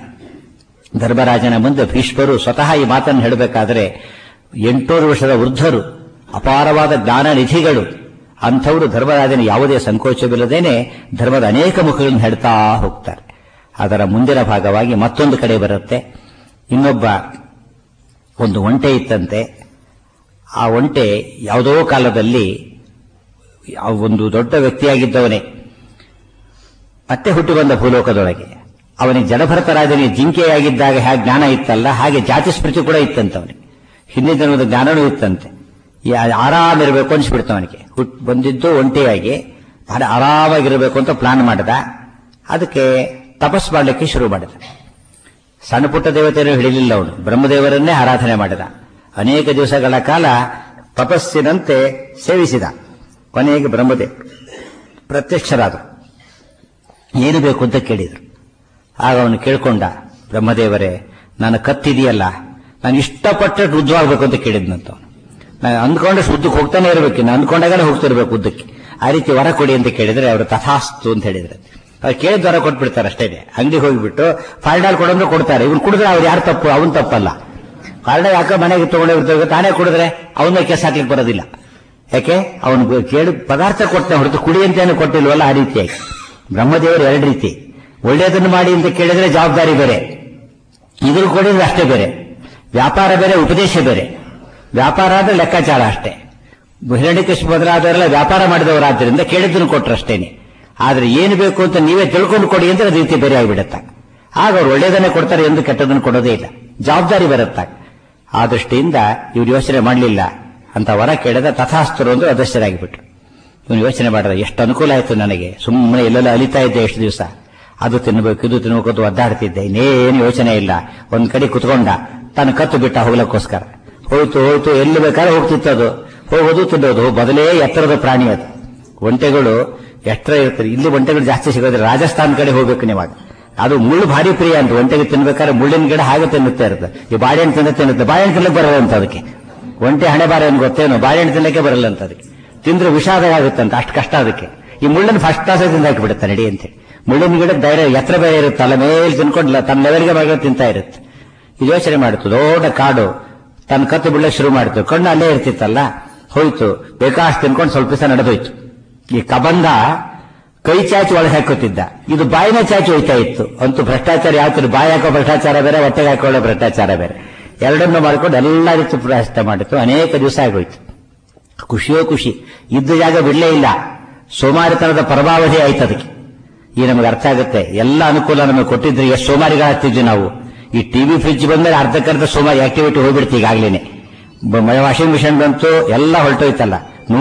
ಧರ್ಮರಾಜನ ಮುಂದೆ ಭೀಷ್ಮರು ಸ್ವತಃ ಈ ಮಾತನ್ನು ಹೇಳಬೇಕಾದ್ರೆ 800 ವರ್ಷದ ವೃದ್ಧರು, ಅಪಾರವಾದ ಜ್ಞಾನ ನಿಧಿಗಳು, ಅಂಥವರು ಧರ್ಮರಾಜನ ಯಾವುದೇ ಸಂಕೋಚವಿಲ್ಲದೇನೆ ಧರ್ಮದ ಅನೇಕ ಮುಖಗಳನ್ನು ಹೇಳ್ತಾ ಹೋಗ್ತಾರೆ. ಅದರ ಮುಂದಿನ ಭಾಗವಾಗಿ ಮತ್ತೊಂದು ಕಡೆ ಬರುತ್ತೆ. ಇನ್ನೊಬ್ಬ ಒಂದು ಒಂಟೆ ಇತ್ತಂತೆ. ಆ ಒಂಟೆ ಯಾವುದೋ ಕಾಲದಲ್ಲಿ ಒಂದು ದೊಡ್ಡ ವ್ಯಕ್ತಿಯಾಗಿದ್ದವನೇ ಮತ್ತೆ ಹುಟ್ಟಿ ಬಂದ ಭೂಲೋಕದೊಳಗೆ. ಅವನಿಗೆ ಜಡಭರತ ರಾಜನಿಗೆ ಜಿಂಕೆಯಾಗಿದ್ದಾಗ ಹೇಗೆ ಜ್ಞಾನ ಇತ್ತಲ್ಲ, ಹಾಗೆ ಜಾತಿ ಸ್ಮೃತಿ ಕೂಡ ಇತ್ತಂತವನಿಗೆ. ಹಿಂದಿನ ಜನ್ಮದ ಜ್ಞಾನವೂ ಇತ್ತಂತೆ. ಆರಾಮಿರಬೇಕು ಅನಿಸ್ಬಿಡ್ತು ಅವನಿಗೆ. ಬಂದಿದ್ದು ಒಂಟಿಯಾಗಿ ಆರಾಮಾಗಿರಬೇಕು ಅಂತ ಪ್ಲಾನ್ ಮಾಡಿದ. ಅದಕ್ಕೆ ತಪಸ್ ಮಾಡಲಿಕ್ಕೆ ಶುರು ಮಾಡಿದ. ಸಣ್ಣ ಪುಟ್ಟ ದೇವತೆಯನ್ನು ಹಿಡಿಲಿಲ್ಲ ಅವನು, ಬ್ರಹ್ಮದೇವರನ್ನೇ ಆರಾಧನೆ ಮಾಡಿದ. ಅನೇಕ ದಿವಸಗಳ ಕಾಲ ತಪಸ್ಸಿನಂತೆ ಸೇವಿಸಿದ. ಕೊನೆಗೆ ಬ್ರಹ್ಮದೇವ ಪ್ರತ್ಯಕ್ಷರಾದರು. ಏನು ಬೇಕು ಅಂತ ಕೇಳಿದರು. ಆಗ ಅವನು ಕೇಳ್ಕೊಂಡ, ಬ್ರಹ್ಮದೇವರೇ, ನಾನು ಕತ್ತಿದೆಯಲ್ಲ, ನಾನು ಇಷ್ಟಪಟ್ಟು ಉದ್ದವಾಗಬೇಕು ಅಂತ ಕೇಳಿದ್ನಂತ. ನಾನು ಅಂದ್ಕೊಂಡಷ್ಟು ಉದ್ದಕ್ಕೆ ಹೋಗ್ತಾನೆ ಇರಬೇಕು, ನಾನು ಅಂದ್ಕೊಂಡಾಗಲೇ ಹೋಗ್ತಿರ್ಬೇಕು ಉದ್ದಕ್ಕೆ. ಆ ರೀತಿ ವರ ಕೊಡಿ ಅಂತ ಕೇಳಿದ್ರೆ ಅವರು ತಥಾಸ್ತು ಅಂತ ಹೇಳಿದ್ರೆ ಅವ್ರು ಕೇಳಿದ ವರ ಕೊಟ್ಬಿಡ್ತಾರೆ ಅಷ್ಟೇ. ಅಂಗಡಿಗೆ ಹೋಗಿಬಿಟ್ಟು ಫಾರ್ಡಾಲ್ ಕೊಡೋದ್ರೆ ಕೊಡ್ತಾರೆ. ಇವ್ರು ಕುಡಿದ್ರೆ ಅವ್ರು ಯಾರು ತಪ್ಪು, ಅವನ್ ತಪ್ಪಲ್ಲ. ಫಾರ್ಡಾಲ್ ಯಾಕೆ ಮನೆಗೆ ತಗೊಂಡೋಗಿರ್ತಾರೆ, ತಾನೇ ಕುಡಿದ್ರೆ ಅವನ ಕೇಸ್ ಹಾಕ್ಲಿಕ್ಕೆ ಬರೋದಿಲ್ಲ. ಯಾಕೆ? ಅವನು ಕೇಳಿ ಪದಾರ್ಥ ಕೊಡ್ತಾನೆ ಹೊರತು ಕುಡಿ ಅಂತೇನು ಕೊಟ್ಟಿಲ್ವಲ್ಲ. ಆ ರೀತಿಯಾಗಿ ಬ್ರಹ್ಮದೇವರು 2 ರೀತಿ. ಒಳ್ಳೆಯದನ್ನು ಮಾಡಿ ಅಂತ ಕೇಳಿದ್ರೆ ಜವಾಬ್ದಾರಿ ಬೇರೆ, ಇದ್ರ ಕೊಡಿದ್ರೆ ಅಷ್ಟೇ ಬೇರೆ. ವ್ಯಾಪಾರ ಬೇರೆ, ಉಪದೇಶ ಬೇರೆ. ವ್ಯಾಪಾರ ಆದ್ರೆ ಲೆಕ್ಕಾಚಾರ ಅಷ್ಟೇ. ಹಿರಣ್ಯಕಶಿಪು ಮೊದಲಾದವರೆಲ್ಲ ವ್ಯಾಪಾರ ಮಾಡಿದವರಾದ್ರಿಂದ ಕೇಳಿದ್ದನ್ನು ಕೊಟ್ರಷ್ಟೇನೆ. ಆದ್ರೆ ಏನು ಬೇಕು ಅಂತ ನೀವೇ ತಿಳ್ಕೊಂಡು ಕೊಡಿ ಅಂದ್ರೆ ಅದೇ ರೀತಿ ಬೇರೆ ಆಗಿಬಿಡುತ್ತ. ಆಗ ಅವ್ರು ಒಳ್ಳೆಯದನ್ನೇ ಕೊಡ್ತಾರೆ ಎಂದು ಕೆಟ್ಟದನ್ನು ಕೊಡೋದೇ ಇಲ್ಲ. ಜವಾಬ್ದಾರಿ ಬರುತ್ತ. ಆ ದೃಷ್ಟಿಯಿಂದ ಇವ್ರು ಯೋಚನೆ ಮಾಡಲಿಲ್ಲ. ಅಂತ ವರ ಕೇಳಿದ ತಥಾಸ್ತರು ಅಂದ್ರೆ ಅದೃಷ್ಟರಾಗಿಬಿಟ್ರು. ಇವನು ಯೋಚನೆ ಮಾಡಿದ, ಎಷ್ಟು ಅನುಕೂಲ ಆಯ್ತು ನನಗೆ. ಸುಮ್ಮನೆ ಎಲ್ಲೆಲ್ಲ ಅಲಿತಾ ಇದ್ದೆ ಎಷ್ಟು ದಿವಸ, ಅದು ತಿನ್ನಬೇಕು ಇದು ತಿನ್ನಬೇಕು ಅಂತ ಒದ್ದಾಡ್ತಿದ್ದೆ. ಇನ್ನೇನು ಯೋಚನೆ ಇಲ್ಲ. ಒಂದ್ ಕಡೆ ಕುತ್ಕೊಂಡ, ತಾನು ಕತ್ತು ಬಿಟ್ಟ ಹೋಗ್ಲಕ್ಕೋಸ್ಕರ. ಹೋಯ್ತು ಎಲ್ಲಿ ಬೇಕಾದ್ರೆ ಹೋಗ್ತಿತ್ತು. ಅದು ಹೋಗೋದು ತಿನ್ನೋದು. ಮೊದಲೇ ಎತ್ತರದ ಪ್ರಾಣಿ ಅದು. ಒಂಟೆಗಳು ಎತ್ತರ ಇರ್ತದೆ. ಇಲ್ಲಿ ಒಂಟೆಗಳು ಜಾಸ್ತಿ ಸಿಗೋದ್ರೆ ರಾಜಸ್ಥಾನ ಕಡೆ ಹೋಗ್ಬೇಕು ನೀವಾಗ. ಅದು ಮುಳ್ಳು ಭಾರಿ ಪ್ರಿಯ ಅಂತ. ಒಂಟೆಗೆ ತಿನ್ಬೇಕಾದ್ರೆ ಮುಳ್ಳಿನ ಗಿಡ ಹಾಗೆ ತಿನ್ನುತ್ತಾ ಇರುತ್ತೆ. ಈ ಬಾಳೆಹಣ್ಣು ತಿನ್ನುತ್ತೆ. ಬಾಳೆಹಣ್ಣು ತಿನ್ನಕ್ಕೆ ಬರಲ್ಲ ಅಂತ ಅದಕ್ಕೆ. ಒಂಟೆ ಹಣೆ ಬಾರ ಏನು ಗೊತ್ತೇನೋ, ಬಾಳೆಹಣ್ಣು ತಿನ್ನಕ್ಕೆ ಬರಲ್ಲ ಅಂತ ಅದಕ್ಕೆ. ತಿಂದ್ರೆ ವಿಷಾದ ಆಗುತ್ತಂತ, ಅಷ್ಟು ಕಷ್ಟ ಅದಕ್ಕೆ. ಈ ಮುಳ್ಳನ್ನು ಫಸ್ಟ್ ಕ್ಲಾಸ್ ತಿಂದು ಹಾಕಿಬಿಡುತ್ತೆ ನಡಿ ಅಂತೇಳಿ. ಮುಳ್ಳಿನ ಗಿಡ ಧೈರ್ಯ ಎತ್ತರ ಬೇರೆ ಇರುತ್ತಲ್ಲ, ಮೇಲೆ ತಿನ್ಕೊಂಡಿಲ್ಲ ತನ್ನ ಲೆವೆಲ್ಗೆ ಬಗ್ಗೆ ತಿಂತಾ ಇರುತ್ತೆ. ಇದು ಯೋಚನೆ ಮಾಡಿತು, ದೊಡ್ಡ ಕಾಡು ತನ್ನ ಕತ್ತು ಬಿಡಕ್ಕೆ ಶುರು ಮಾಡಿತು. ಕಣ್ಣು ಅಲ್ಲೇ ಇರ್ತಿತ್ತಲ್ಲ, ಹೋಯ್ತು. ಬೇಕಾಷ್ಟು ತಿನ್ಕೊಂಡು ಸ್ವಲ್ಪ ದಿವಸ ನಡೆದೋಯ್ತು. ಈ ಕಬಂಧ ಕೈ ಚಾಚಿ ಒಳಗೆ ಹಾಕೋತಿದ್ದ, ಇದು ಬಾಯಿನ ಚಾಚಿ ಹೋಯ್ತಾ ಇತ್ತು. ಅಂತೂ ಭ್ರಷ್ಟಾಚಾರ ಯಾವ ಬಾಯಿ ಹಾಕೋ ಭ್ರಷ್ಟಾಚಾರ ಬೇರೆ, ಹೊಟ್ಟೆಗೆ ಹಾಕೊಳ್ಳೋ ಭ್ರಷ್ಟಾಚಾರ ಬೇರೆ, ಎರಡನ್ನೂ ಮಾಡ್ಕೊಂಡು ಎಲ್ಲ ರೀತಿ ಪ್ರಯತ್ನ ಮಾಡಿತ್ತು. ಅನೇಕ ದಿವಸ ಆಗೋಯ್ತು. ಖುಷಿಯೋ ಖುಷಿ, ಇದ್ದ ಜಾಗ ಬಿಡ್ಲೇ ಇಲ್ಲ. ಸೋಮಾರಿತನದ ಪರಮಾವಧಿ ಆಯ್ತು ಅದಕ್ಕೆ. ಈ ನಮಗೆ ಅರ್ಥ ಆಗುತ್ತೆ, ಎಲ್ಲ ಅನುಕೂಲ ನಮಗೆ ಕೊಟ್ಟಿದ್ರೆ ಎಷ್ಟು ಸೋಮಾರಿಗಳಾಗ್ತಿದ್ವಿ ನಾವು. ಈ ಟಿವಿ ಫ್ರಿಡ್ಜ್ ಬಂದ್ಮೇಲೆ ಅರ್ಧಕ್ಕರ್ಧ ಸೋಮಾರಿ ಆಕ್ಟಿವಿಟಿ ಹೋಗ್ಬಿಡ್ತೀವಿ ಈಗಾಗ್ಲೇನೆ. ವಾಷಿಂಗ್ ಮಿಷಿನ್ ಬಂತು, ಎಲ್ಲ ಹೊರಟೋಯ್ತಲ್ಲ.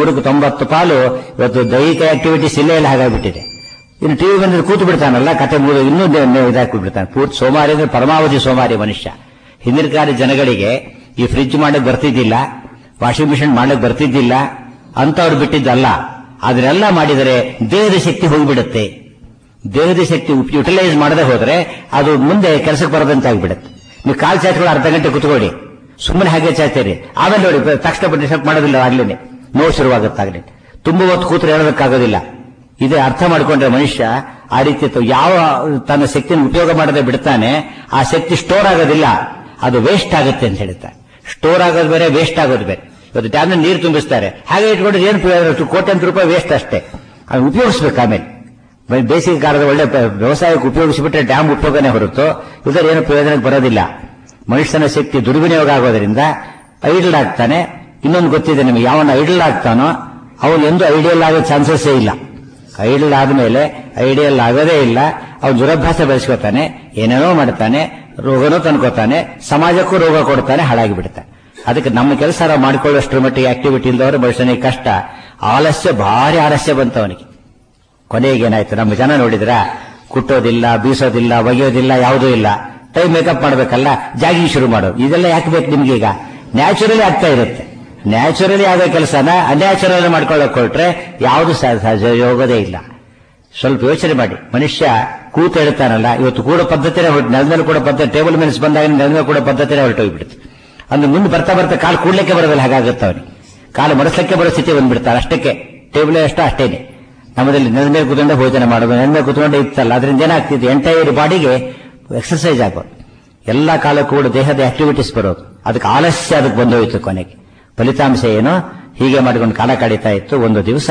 190 ಪಾಲು ಇವತ್ತು ದೈಹಿಕ ಆಕ್ಟಿವಿಟೀಸ್ ಇಲ್ಲೇ ಇಲ್ಲ, ಹಾಗಾಗ್ಬಿಟ್ಟಿದೆ. ಇನ್ನು ಟಿವಿ ಬಂದ್ರೆ ಕೂತು ಬಿಡ್ತಾನಲ್ಲ, ಕತೆ ಮುಗಿದು ಇನ್ನೂ ಇದಾಕ್ಬಿಡ್ತಾನೆ. ಪೂರ್ತಿ ಸೋಮಾರಿ ಅಂದ್ರೆ ಪರಮಾವಧಿ ಸೋಮಾರಿ ಮನುಷ್ಯ. ಹಿಂದಿನ ಕಾಲ ಜನಗಳಿಗೆ ಈ ಫ್ರಿಡ್ಜ್ ಮಾಡಕ್ ಬರ್ತಿದ್ದಿಲ್ಲ, ವಾಷಿಂಗ್ ಮಿಷಿನ್ ಮಾಡಕ್ ಬರ್ತಿದ್ದಿಲ್ಲ ಅಂತ ಅವ್ರು ಬಿಟ್ಟಿದ್ದಲ್ಲ. ಅದನ್ನೆಲ್ಲ ಮಾಡಿದರೆ ದೇಹದ ಶಕ್ತಿ ಹೋಗಿಬಿಡುತ್ತೆ. ದೇಹದ ಶಕ್ತಿ ಯುಟಿಲೈಸ್ ಮಾಡದೆ ಹೋದ್ರೆ ಅದು ಮುಂದೆ ಕೆಲಸಕ್ಕೆ ಬರದಂತೆ ಆಗಿಬಿಡುತ್ತೆ. ನೀವು ಕಾಲು ಚಾಚ್ಗಳು ಅರ್ಧ ಗಂಟೆ ಕುತ್ಕೊಳ್ಳಿ, ಸುಮ್ಮನೆ ಹಾಗೆ ಚಾಚ್ತೀರಿ, ಆಮೇಲೆ ನೋಡಿ ತಕ್ಷಣ ಡಿಸ್ಟರ್ಬ್ ಮಾಡೋದಿಲ್ಲ, ಆಗ್ಲೇನೆ ನೋವು ಶುರುವಾಗುತ್ತಾಗಲಿ. ತುಂಬ ಹೊತ್ತು ಕೂತ್ರೆ ಹೇಳೋದಕ್ಕಾಗೋದಿಲ್ಲ. ಇದೇ ಅರ್ಥ ಮಾಡಿಕೊಂಡ್ರೆ ಮನುಷ್ಯ ಆ ರೀತಿ ಯಾವ ತನ್ನ ಶಕ್ತಿಯನ್ನು ಉಪಯೋಗ ಮಾಡದೆ ಬಿಡ್ತಾನೆ, ಆ ಶಕ್ತಿ ಸ್ಟೋರ್ ಆಗೋದಿಲ್ಲ, ಅದು ವೇಸ್ಟ್ ಆಗುತ್ತೆ ಅಂತ ಹೇಳ್ತಾರೆ. ಸ್ಟೋರ್ ಆಗೋದು ಬೇರೆ, ವೇಸ್ಟ್ ಆಗೋದು ಬೇರೆ. ಇವತ್ತು ಡ್ಯಾಮ್ನ ನೀರು ತುಂಬಿಸ್ತಾರೆ, ಹಾಗೆ ಇಟ್ಕೊಂಡ್ರೆ ಏನು ಕೋಟ್ಯಾಂತರ ರೂಪಾಯಿ ವೇಸ್ಟ್ ಅಷ್ಟೇ. ಅದನ್ನು ಉಪಯೋಗಿಸ್ಬೇಕು. ಆಮೇಲೆ ಬೇಸಿಗೆ ಕಾಲದ ಒಳ್ಳೆ ವ್ಯವಸಾಯಕ್ಕೆ ಉಪಯೋಗಿಸಿಬಿಟ್ರೆ ಡ್ಯಾಮ್ ಉಪಯೋಗನೇ ಹೊರತು ಇದರ ಏನು ಪ್ರಯೋಜನಕ್ಕೆ ಬರೋದಿಲ್ಲ. ಮನುಷ್ಯನ ಶಕ್ತಿ ದುರ್ವಿನಿಯೋಗ ಆಗೋದ್ರಿಂದ ಐಡಲ್ ಆಗ್ತಾನೆ. ಇನ್ನೊಂದು ಗೊತ್ತಿದೆ ನಿಮಗೆ, ಯಾವನ್ನ ಐಡಲ್ ಆಗ್ತಾನೋ ಅವನು ಎಂದು ಐಡಿಯಲ್ ಆಗೋ ಚಾನ್ಸಸ್ಸೇ ಇಲ್ಲ. ಐಡಲ್ ಆದ್ಮೇಲೆ ಐಡಿಯಲ್ ಆಗೋದೇ ಇಲ್ಲ. ಅವನು ದುರಭ್ಯಾಸ ಬೆಳೆಸ್ಕೊತಾನೆ, ಏನೇನೋ ಮಾಡ್ತಾನೆ, ರೋಗನೂ ತಂದ್ಕೋತಾನೆ, ಸಮಾಜಕ್ಕೂ ರೋಗ ಕೊಡ್ತಾನೆ, ಹಾಳಾಗಿ ಬಿಡ್ತಾನೆ. ಅದಕ್ಕೆ ನಮ್ಮ ಕೆಲಸ ನಾವು ಮಾಡಿಕೊಳ್ಳುವಷ್ಟರ ಮಟ್ಟಿಗೆ ಆಕ್ಟಿವಿಟಿ ಇಲ್ಲದವರು ಮನುಷ್ಯನಿಗೆ ಕಷ್ಟ. ಆಲಸ್ಯ, ಭಾರಿ ಆಲಸ್ಯ ಬಂತು ಅವನಿಗೆ. ಕೊನೆಗೆ ಏನಾಯ್ತು, ನಮ್ಮ ಜನ ನೋಡಿದ್ರ ಕುಟ್ಟೋದಿಲ್ಲ, ಬೀಸೋದಿಲ್ಲ, ಒಗೆಯೋದಿಲ್ಲ, ಯಾವುದೂ ಇಲ್ಲ. ಟೈಮ್ ಮೇಕಪ್ ಮಾಡಬೇಕಲ್ಲ, ಜಾಗಿಂಗ್ ಶುರು ಮಾಡೋದು. ಇದೆಲ್ಲ ಯಾಕೆ ಬೇಕು ನಿಮ್ಗೆ? ಈಗ ನ್ಯಾಚುರಲಿ ಆಗ್ತಾ ಇರುತ್ತೆ. ನ್ಯಾಚುರಲಿ ಆಗೋ ಕೆಲಸನ ಅನ್ಯಾಚುರಲ್ ಮಾಡ್ಕೊಳ್ಳೋಕೆ ಹೊರಟ್ರೆ ಯಾವುದು ಹೋಗೋದೇ ಇಲ್ಲ. ಸ್ವಲ್ಪ ಯೋಚನೆ ಮಾಡಿ. ಮನುಷ್ಯ ಕೂತು ಹೇಳ್ತಾನಲ್ಲ, ಇವತ್ತು ಕೂಡ ಪದ್ಧತಿನೇ ಹೊರಟು, ನೆಲದ ಮೇಲೆ ಕೂಡ ಪದ್ಧತಿ, ಟೇಬಲ್ ಮೇಲೆ ಬಂದಾಗ ನೆಲದ ಮೇಲೆ ಕೂಡ ಪದ್ಧತಿನೇ ಹೊರಟೋಗ್ಬಿಡುತ್ತೆ. ಅಂದ್ರೆ ಮುಂದೆ ಬರ್ತಾ ಬರ್ತಾ ಕಾಲು ಕೂಡ್ಲಿಕ್ಕೆ ಬರೋದಿಲ್ಲ, ಹಾಗಾಗುತ್ತೆ ಅವನಿಗೆ. ಕಾಲು ಮರೆಸಲಿಕ್ಕೆ ಬರೋ ಸ್ಥಿತಿ ಬಂದ್ಬಿಡ್ತಾರೆ. ಅಷ್ಟಕ್ಕೆ ಟೇಬಲ್ ಅಷ್ಟೋ ಅಷ್ಟೇನೆ. ನಮ್ಮದಲ್ಲಿ ನೆಲದ ಮೇಲೆ ಕೂತ್ಕೊಂಡೆ ಭೋಜನ ಮಾಡೋದು, ನೆಲದ ಮೇಲೆ ಕೂತ್ಕೊಂಡೆ ಇತ್ತಲ್ಲ, ಅದರಿಂದ ಏನಾಗ್ತಿದೆ, ಎಂಟೈರ್ ಬಾಡಿಗೆ ಎಕ್ಸರ್ಸೈಸ್ ಆಗೋದು, ಎಲ್ಲ ಕಾಲಕ್ಕೂ ಕೂಡ ದೇಹದ ಆಕ್ಟಿವಿಟೀಸ್ ಬರೋದು. ಅದಕ್ಕೆ ಆಲಸ್ಯ ಅದಕ್ಕೆ ಬಂದೋಯ್ತು. ಕೊನೆಗೆ ಫಲಿತಾಂಶ ಏನು, ಹೀಗೆ ಮಾಡಿಕೊಂಡು ಕಾಲ ಕಳೀತಾ ಇತ್ತು. ಒಂದು ದಿವಸ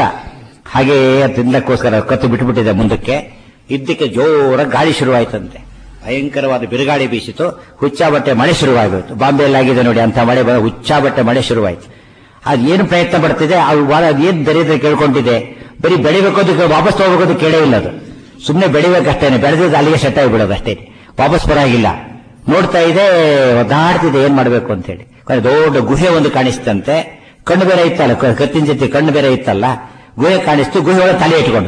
ಹಾಗೆಯೇ ತಿನ್ನಕ್ಕೋಸ್ಕರ ಕತ್ತು ಬಿಟ್ಟುಬಿಟ್ಟಿದೆ ಮುಂದಕ್ಕೆ. ಇದ್ದಕ್ಕೆ ಜೋರ ಗಾಳಿ ಶುರುವಾಯ್ತಂತೆ. ಭಯಂಕರವಾದ ಬಿರುಗಾಳಿ ಬೀಸಿತು. ಹುಚ್ಚಾಬಟ್ಟೆ ಮಳೆ ಶುರುವಾಗೋಯ್ತು. ಬಾಂಬೆಯಲ್ಲಿ ಆಗಿದೆ ನೋಡಿ ಅಂತ ಮಳೆ, ಹುಚ್ಚಾಬಟ್ಟೆ ಮಳೆ ಶುರುವಾಯ್ತು. ಅದೇನು ಪ್ರಯತ್ನ ಪಡ್ತಿದೆ, ಅದೇನು ದರಿದ್ರೆ ಕೇಳ್ಕೊಂಡಿದೆ. ಬರೀ ಬೆಳಿಬೇಕೋದಕ್ಕೆ ವಾಪಸ್ ತಗೋಬೇಕೋದು ಕೇಳೇ ಇಲ್ಲ. ಅದು ಸುಮ್ಮನೆ ಬೆಳಿಬೇಕಷ್ಟೇನೆ, ಬೆಳೆದಿದ್ದು ಅಲ್ಲಿಗೆ ಸೆಟ್ ಆಗಿಬಿಡೋದು ಅಷ್ಟೇ, ವಾಪಸ್ ಬರಾಗಿಲ್ಲ. ನೋಡ್ತಾ ಇದೆ, ಒದ್ದಾಡ್ತಿದೆ, ಏನ್ ಮಾಡಬೇಕು ಅಂತ ಹೇಳಿ. ದೊಡ್ಡ ಗುಹೆ ಒಂದು ಕಾಣಿಸ್ತಂತೆ. ಕಣ್ಣು ಬೇರೆ ಇತ್ತಲ್ಲ, ಕತ್ತಿನ ಜೊತೆ ಕಣ್ಣು ಬೇರೆ ಇತ್ತಲ್ಲ, ಗುಹೆ ಕಾಣಿಸ್ತು. ಗುಹೆ ಒಳಗೆ ತಲೆ ಇಟ್ಕೊಂಡು,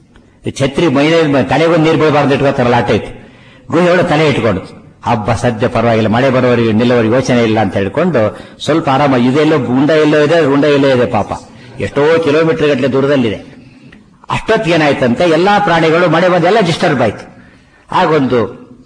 ಛತ್ರಿ ಮೈನ ತಲೆಗೊಂದು ನೀರು ಬೀಳಬಾರ್ದು ಇಟ್ಕೋತಾರಲ್ಲ ಆ ಟೈಪ್. ಗುಹೆ ಒಳಗೆ ತಲೆ ಇಟ್ಕೊಂಡು, ಹಬ್ಬ ಸದ್ಯ ಪರವಾಗಿಲ್ಲ, ಮಳೆ ಬರೋವರಿಗೆ ನಿಲ್ಲೋವರಿಗೆ ಯೋಚನೆ ಇಲ್ಲ ಅಂತ ಹೇಳ್ಕೊಂಡು ಸ್ವಲ್ಪ ಆರಾಮ. ಇದೆಲ್ಲೋ ಗುಂಡ ಎಲ್ಲೋ ಇದೆ, ಗುಂಡ ಎಲ್ಲೋ ಇದೆ, ಪಾಪ ಎಷ್ಟೋ ಕಿಲೋಮೀಟರ್ ಗಟ್ಟಲೆ ದೂರದಲ್ಲಿದೆ. ಅಷ್ಟೊತ್ತಿಗೆ ಏನಾಯ್ತಂತೆ, ಎಲ್ಲಾ ಪ್ರಾಣಿಗಳು ಮಳೆ ಬಂದೆಲ್ಲ ಡಿಸ್ಟರ್ಬ್ ಆಯ್ತು. ಆಗೊಂದು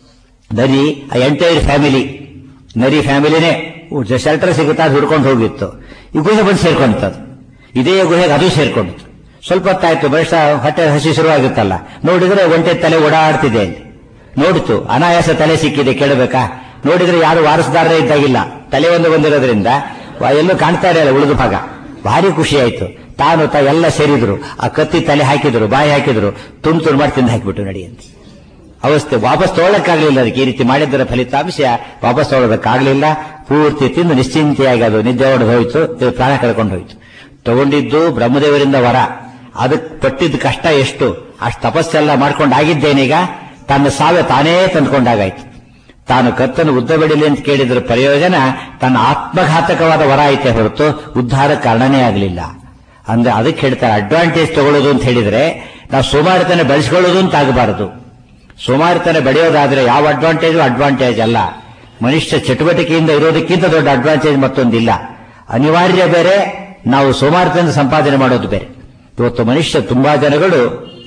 ನರಿ, ಎಂಟೈರ್ ಫ್ಯಾಮಿಲಿ, ನರಿ ಫ್ಯಾಮಿಲಿನೇ ಶೆಲ್ಟರ್ ಸಿಗುತ್ತಾ ಅದು ಹುಡ್ಕೊಂಡು ಹೋಗಿತ್ತು. ಈ ಗುಹೆ ಬಂದು ಸೇರ್ಕೊಂಡಿತ್ತು. ಇದೇ ಗುಹೆಗೆ ಅದು ಸೇರ್ಕೊಂಡಿತ್ತು. ಸ್ವಲ್ಪ ಹೊತ್ತಾಯ್ತು, ಮನುಷ್ಯ ಹೊಟ್ಟೆ ಹಸಿ ಶುರುವಾಗುತ್ತಲ್ಲ, ನೋಡಿದ್ರೆ ಒಂಟೆ ತಲೆ ಓಡಾಡ್ತಿದೆ ಅಂತ ನೋಡಿತು. ಅನಾಯಾಸ ತಲೆ ಸಿಕ್ಕಿದೆ, ಕೇಳಬೇಕಾ? ನೋಡಿದ್ರೆ ಯಾರು ವಾರಸುದಾರರೇ ಇದ್ದಾಗಿಲ್ಲ, ತಲೆ ಒಂದು ಬಂದಿರೋದ್ರಿಂದ ಎಲ್ಲೂ ಕಾಣ್ತಾ ಇರಲಿಲ್ಲ ಉಳಿದು ಭಾಗ. ಭಾರಿ ಖುಷಿ ಆಯ್ತು. ತಾನು ಎಲ್ಲ ಸೇರಿದ್ರು, ಆ ಕತ್ತಿ ತಲೆ ಹಾಕಿದ್ರು, ಬಾಯಿ ಹಾಕಿದ್ರು, ತುಂಡು ಮಾಡಿ ತಿಂದು ಹಾಕಿಬಿಟ್ಟು ನಡೆಯಂತ ಅವಸ್ಥೆ. ವಾಪಸ್ ತಗೊಳ್ಳಕ್ಕಾಗ್ಲಿಲ್ಲ. ಅದಕ್ಕೆ ಈ ರೀತಿ ಮಾಡಿದ್ದರ ಫಲಿತಾಂಶ ವಾಪಸ್ ತಗೊಳ್ಳೋದಕ್ಕಾಗ್ಲಿಲ್ಲ. ಪೂರ್ತಿ ತಿಂದು ನಿಶ್ಚಿಂತೆಯಾಗಿ ಅದು ನಿದ್ದೆ ಹೊಡೆದು ಹೋಯ್ತು, ಪ್ರಾಣ ಕಳ್ಕೊಂಡು ಹೋಯ್ತು. ತಗೊಂಡಿದ್ದು ಬ್ರಹ್ಮದೇವರಿಂದ ವರ, ಅದಕ್ಕೆ ಪಟ್ಟಿದ್ದ ಕಷ್ಟ ಎಷ್ಟು, ಅಷ್ಟು ತಪಸ್ಸೆಲ್ಲ ಮಾಡ್ಕೊಂಡು ಆಗಿದ್ದೇನೀಗ ತನ್ನ ಸಾವೇ ತಾನೇ ತಂದ್ಕೊಂಡಾಗಾಯ್ತು. ತಾನು ಕತ್ತನ್ನು ಉದ್ದ ಬೆಳಿಲಿ ಅಂತ ಕೇಳಿದ್ರ ಪ್ರಯೋಜನ ತನ್ನ ಆತ್ಮಘಾತಕವಾದ ವರ ಐತೆ ಹೊರತು ಉದ್ಧಾರ ಕಾರಣನೇ ಆಗಲಿಲ್ಲ. ಅಂದ್ರೆ ಅದಕ್ಕೆ ಹೇಳ್ತಾರೆ, ಅಡ್ವಾಂಟೇಜ್ ತಗೊಳ್ಳೋದು ಅಂತ ಹೇಳಿದ್ರೆ ನಾವು ಸೋಮಾರಿತನ ಬೆಳೆಸ್ಕೊಳ್ಳೋದು ಅಂತ ಆಗಬಾರದು. ಸೋಮಾರಿತನ ಬೆಳೆಯೋದಾದ್ರೆ ಯಾವ ಅಡ್ವಾಂಟೇಜ್ ಅಲ್ಲ. ಮನುಷ್ಯ ಚಟುವಟಿಕೆಯಿಂದ ಇರೋದಕ್ಕಿಂತ ದೊಡ್ಡ ಅಡ್ವಾಂಟೇಜ್ ಮತ್ತೊಂದಿಲ್ಲ. ಅನಿವಾರ್ಯ ಬೇರೆ, ನಾವು ಸೋಮಾರಿತನ ಸಂಪಾದನೆ ಮಾಡೋದು ಬೇರೆ. ಇವತ್ತು ಮನುಷ್ಯ ತುಂಬಾ ಜನಗಳು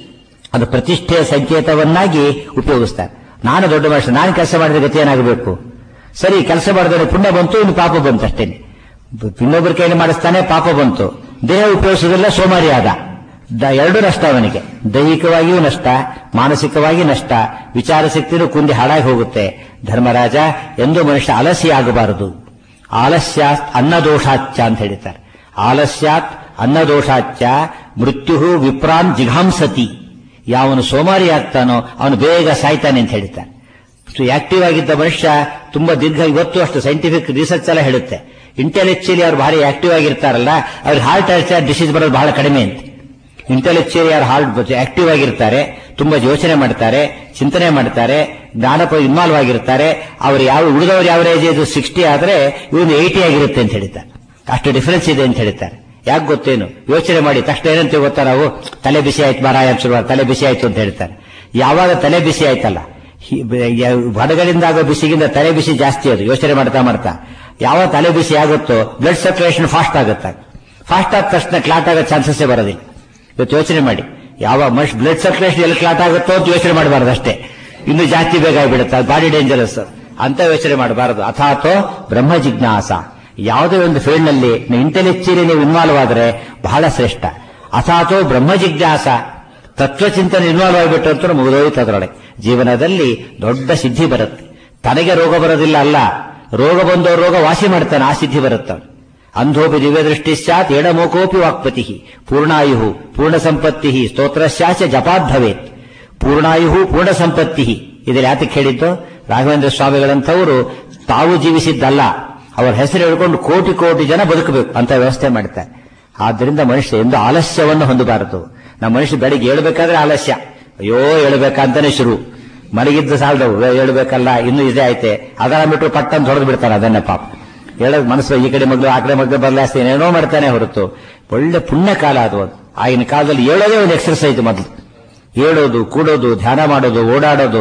ಅದು ಪ್ರತಿಷ್ಠೆಯ ಸಂಕೇತವನ್ನಾಗಿ ಉಪಯೋಗಿಸ್ತಾರೆ. ನಾನು ದೊಡ್ಡ ಮನುಷ್ಯ, ನಾನು ಕೆಲಸ ಮಾಡಿದ ಗತಿ ಏನಾಗಬೇಕು? ಸರಿ, ಕೆಲಸ ಮಾಡಿದ್ರೆ ಪುಣ್ಯ ಬಂತು, ಇನ್ನು ಪಾಪ ಬಂತು ಅಷ್ಟೇನೆ. ಇನ್ನೊಬ್ಬರ ಕೈಯಲ್ಲಿ ಮಾಡಿಸ್ತಾನೆ, ಪಾಪ ಬಂತು. ದೇಹ ಉಪಯೋಗಿಸೋದಿಲ್ಲ, ಸೋಮಾರಿ ಆದ. ಎರಡೂ ನಷ್ಟ ಅವನಿಗೆ. ದೈಹಿಕವಾಗಿಯೂ ನಷ್ಟ, ಮಾನಸಿಕವಾಗಿ ನಷ್ಟ, ವಿಚಾರ ಶಕ್ತಿನೂ ಕುಂದಿ ಹಾಳಾಗಿ ಹೋಗುತ್ತೆ. ಧರ್ಮರಾಜ ಎಂದೂ ಮನುಷ್ಯ ಆಲಸ್ಯ ಆಗಬಾರದು. ಆಲಸ್ಯಾತ್ ಅನ್ನದೋಷಾಚ್ಯ ಅಂತ ಹೇಳ್ತಾರೆ. ಆಲಸ್ಯಾತ್ ಅನ್ನದೋಷಾಚ್ಯ ಮೃತ್ಯು ವಿಪ್ರಾನ್ ಜಿಘಾಂಸತಿ. ಯಾವನು ಸೋಮಾರಿ ಆಗ್ತಾನೋ ಅವನು ಬೇಗ ಸಾಯ್ತಾನೆ ಅಂತ ಹೇಳ್ತಾನೆ. ಆಕ್ಟಿವ್ ಆಗಿದ್ದ ಮನುಷ್ಯ ತುಂಬಾ ದೀರ್ಘ, ಇವತ್ತು ಅಷ್ಟು ಸೈಂಟಿಫಿಕ್ ರಿಸರ್ಚ್ ಎಲ್ಲ ಹೇಳುತ್ತೆ, ಇಂಟೆಲೆಕ್ಚುಲಿ ಅವ್ರು ಭಾರಿ ಆಕ್ಟಿವ್ ಆಗಿರ್ತಾರಲ್ಲ ಅವ್ರಿಗೆ ಹಾರ್ಟ್ ಅಟ್ಯಾಕ್ ಡಿಸೀಸ್ ಬರೋದು ಬಹಳ ಕಡಿಮೆ ಅಂತ. ಇಂಟೆಲೆಕ್ಚುಲಿ ಯಾರು ಹಾರ್ಟ್ ಆಕ್ಟಿವ್ ಆಗಿರ್ತಾರೆ, ತುಂಬಾ ಯೋಚನೆ ಮಾಡ್ತಾರೆ, ಚಿಂತನೆ ಮಾಡ್ತಾರೆ, ಜ್ಞಾನ ಇನ್ವಾಲ್ವ್ ಆಗಿರ್ತಾರೆ, ಅವ್ರು ಉಳಿದವರು ಯಾವ ಏಜ್ 60 ಆದ್ರೆ ಇವನು 80 ಆಗಿರುತ್ತೆ ಅಂತ ಹೇಳ್ತಾರೆ. ಅಷ್ಟು ಡಿಫರೆನ್ಸ್ ಇದೆ ಅಂತ ಹೇಳ್ತಾರೆ. ಯಾಕೆ ಗೊತ್ತೇನು? ಯೋಚನೆ ಮಾಡಿ ತಕ್ಷಣ ಏನಂತ ಗೊತ್ತಾ, ನಾವು ತಲೆ ಬಿಸಿ ಆಯ್ತು ಮಾರಾಯ ಶುರುವಾರ ತಲೆ ಬಿಸಿ ಆಯ್ತು ಅಂತ ಹೇಳ್ತಾರೆ. ಯಾವಾಗ ತಲೆ ಬಿಸಿ ಆಯ್ತಲ್ಲ, ಹೊರಗಡೆಯಿಂದ ಆಗೋ ಬಿಸಿಗಿಂತ ತಲೆ ಬಿಸಿ ಜಾಸ್ತಿ. ಅದು ಯೋಚನೆ ಮಾಡ್ತಾ ಮಾಡ್ತಾ ಯಾವ ತಲೆ ಬಿಸಿ ಆಗುತ್ತೋ ಬ್ಲಡ್ ಸರ್ಕ್ಯುಲೇಷನ್ ಫಾಸ್ಟ್ ಆಗುತ್ತೆ. ಫಾಸ್ಟ್ ಆದ ತಕ್ಷಣ ಕ್ಲಾಟ್ ಆಗೋ ಚಾನ್ಸಸ್ಸೇ ಬರೋದಿಲ್ಲ. ಇವತ್ತು ಯೋಚನೆ ಮಾಡಿ, ಯಾವ ಮನುಷ್ಯ ಬ್ಲಡ್ ಸರ್ಕ್ಯುಲೇಷನ್ ಎಲ್ಲಿ ಕ್ಲಾಟ್ ಆಗುತ್ತೋ ಅಂತ ಯೋಚನೆ ಮಾಡಬಾರ್ದು ಅಷ್ಟೇ, ಇನ್ನು ಜಾಸ್ತಿ ಬೇಗ ಆಗಿಬಿಡುತ್ತೆ, ಬಾಡಿ ಡೇಂಜರಸ್ ಅಂತ ಯೋಚನೆ ಮಾಡಬಾರದು. ಅಥಾತೋ ಬ್ರಹ್ಮ ಜಿಜ್ಞಾಸ. ಯಾವುದೇ ಒಂದು ಫೀಲ್ಡ್ ನಲ್ಲಿ ಇಂಟೆಲೆಕ್ಚುಲಿ ನೀವು ಇನ್ವಾಲ್ವ್ ಆದರೆ ಬಹಳ ಶ್ರೇಷ್ಠ. ಅಥಾತೋ ಬ್ರಹ್ಮ ಜಿಜ್ಞಾಸ, ತತ್ವಚಿಂತನೆ ಇನ್ವಾಲ್ವ್ ಆಗಿಬಿಟ್ಟು ಅಂತ ಮುಗಿದೋಯ್ತು. ಅದರೊಳಗೆ ಜೀವನದಲ್ಲಿ ದೊಡ್ಡ ಸಿದ್ಧಿ ಬರುತ್ತೆ. ತನಗೆ ರೋಗ ಬರೋದಿಲ್ಲ ಅಲ್ಲ, ರೋಗ ಬಂದವರು ರೋಗ ವಾಸಿ ಮಾಡ್ತಾನೆ, ಆ ಸಿದ್ಧಿ ಬರುತ್ತೆ. ಅಂಧೋಪಿ ದಿವ್ಯ ದೃಷ್ಟಿ ಸ್ಯಾತ್ ಎಡಮೋಕೋಪಿ ವಾಕ್ಪತಿ ಪೂರ್ಣಾಯು ಪೂರ್ಣ ಸಂಪತ್ತಿ ಸ್ತೋತ್ರಶ್ಯಾಚ ಜಪಾದ್ಭವೇತ್. ಪೂರ್ಣಾಯು ಪೂರ್ಣ ಸಂಪತ್ತಿ ಇದರಲ್ಲಿ ಯಾತಕ್ಕೆ ಹೇಳಿದ್ದು? ರಾಘವೇಂದ್ರ ಸ್ವಾಮಿಗಳಂಥವರು ತಾವು ಜೀವಿಸಿದ್ದಲ್ಲ, ಅವರ ಹೆಸರು ಹೇಳ್ಕೊಂಡು ಕೋಟಿ ಕೋಟಿ ಜನ ಬದುಕಬೇಕು ಅಂತ ವ್ಯವಸ್ಥೆ ಮಾಡ್ತಾರೆ. ಆದ್ದರಿಂದ ಮನುಷ್ಯ ಎಂದು ಆಲಸ್ಯವನ್ನು ಹೊಂದಬಾರದು. ನಮ್ಮ ಮನುಷ್ಯ ಬೆಳಿಗ್ಗೆ ಏಳಬೇಕಾದ್ರೆ ಆಲಸ್ಯ, ಅಯ್ಯೋ ಏಳಬೇಕಂತಾನೆ ಶುರು, ಮಲಗಿದ್ದ ಸಾಲದವು ಏಳಬೇಕಲ್ಲ, ಇನ್ನೂ ಇದೇ ಐತೆ ಅದರ ಬಿಟ್ಟು ಪಟ್ಟಂತ ಹೊಡೆದು ಬಿಡ್ತಾನೆ. ಅದನ್ನೇ ಪಾಪ ಹೇಳೋದು ಮನಸ್ಸು ಈ ಕಡೆ ಮಗಳು ಆ ಕಡೆ ಮಗಳು ಬದಲಾಯಿಸಿ ಏನೇನೋ ಮಾಡ್ತಾನೆ ಹೊರತು ಒಳ್ಳೆ ಪುಣ್ಯ ಕಾಲ ಅದು. ಆಗಿನ ಕಾಲದಲ್ಲಿ ಏಳೋದೇ ಒಂದು ಎಕ್ಸರ್ಸೈಸ್. ಮೊದಲು ಏಳೋದು, ಕೂಡೋದು, ಧ್ಯಾನ ಮಾಡೋದು, ಓಡಾಡೋದು,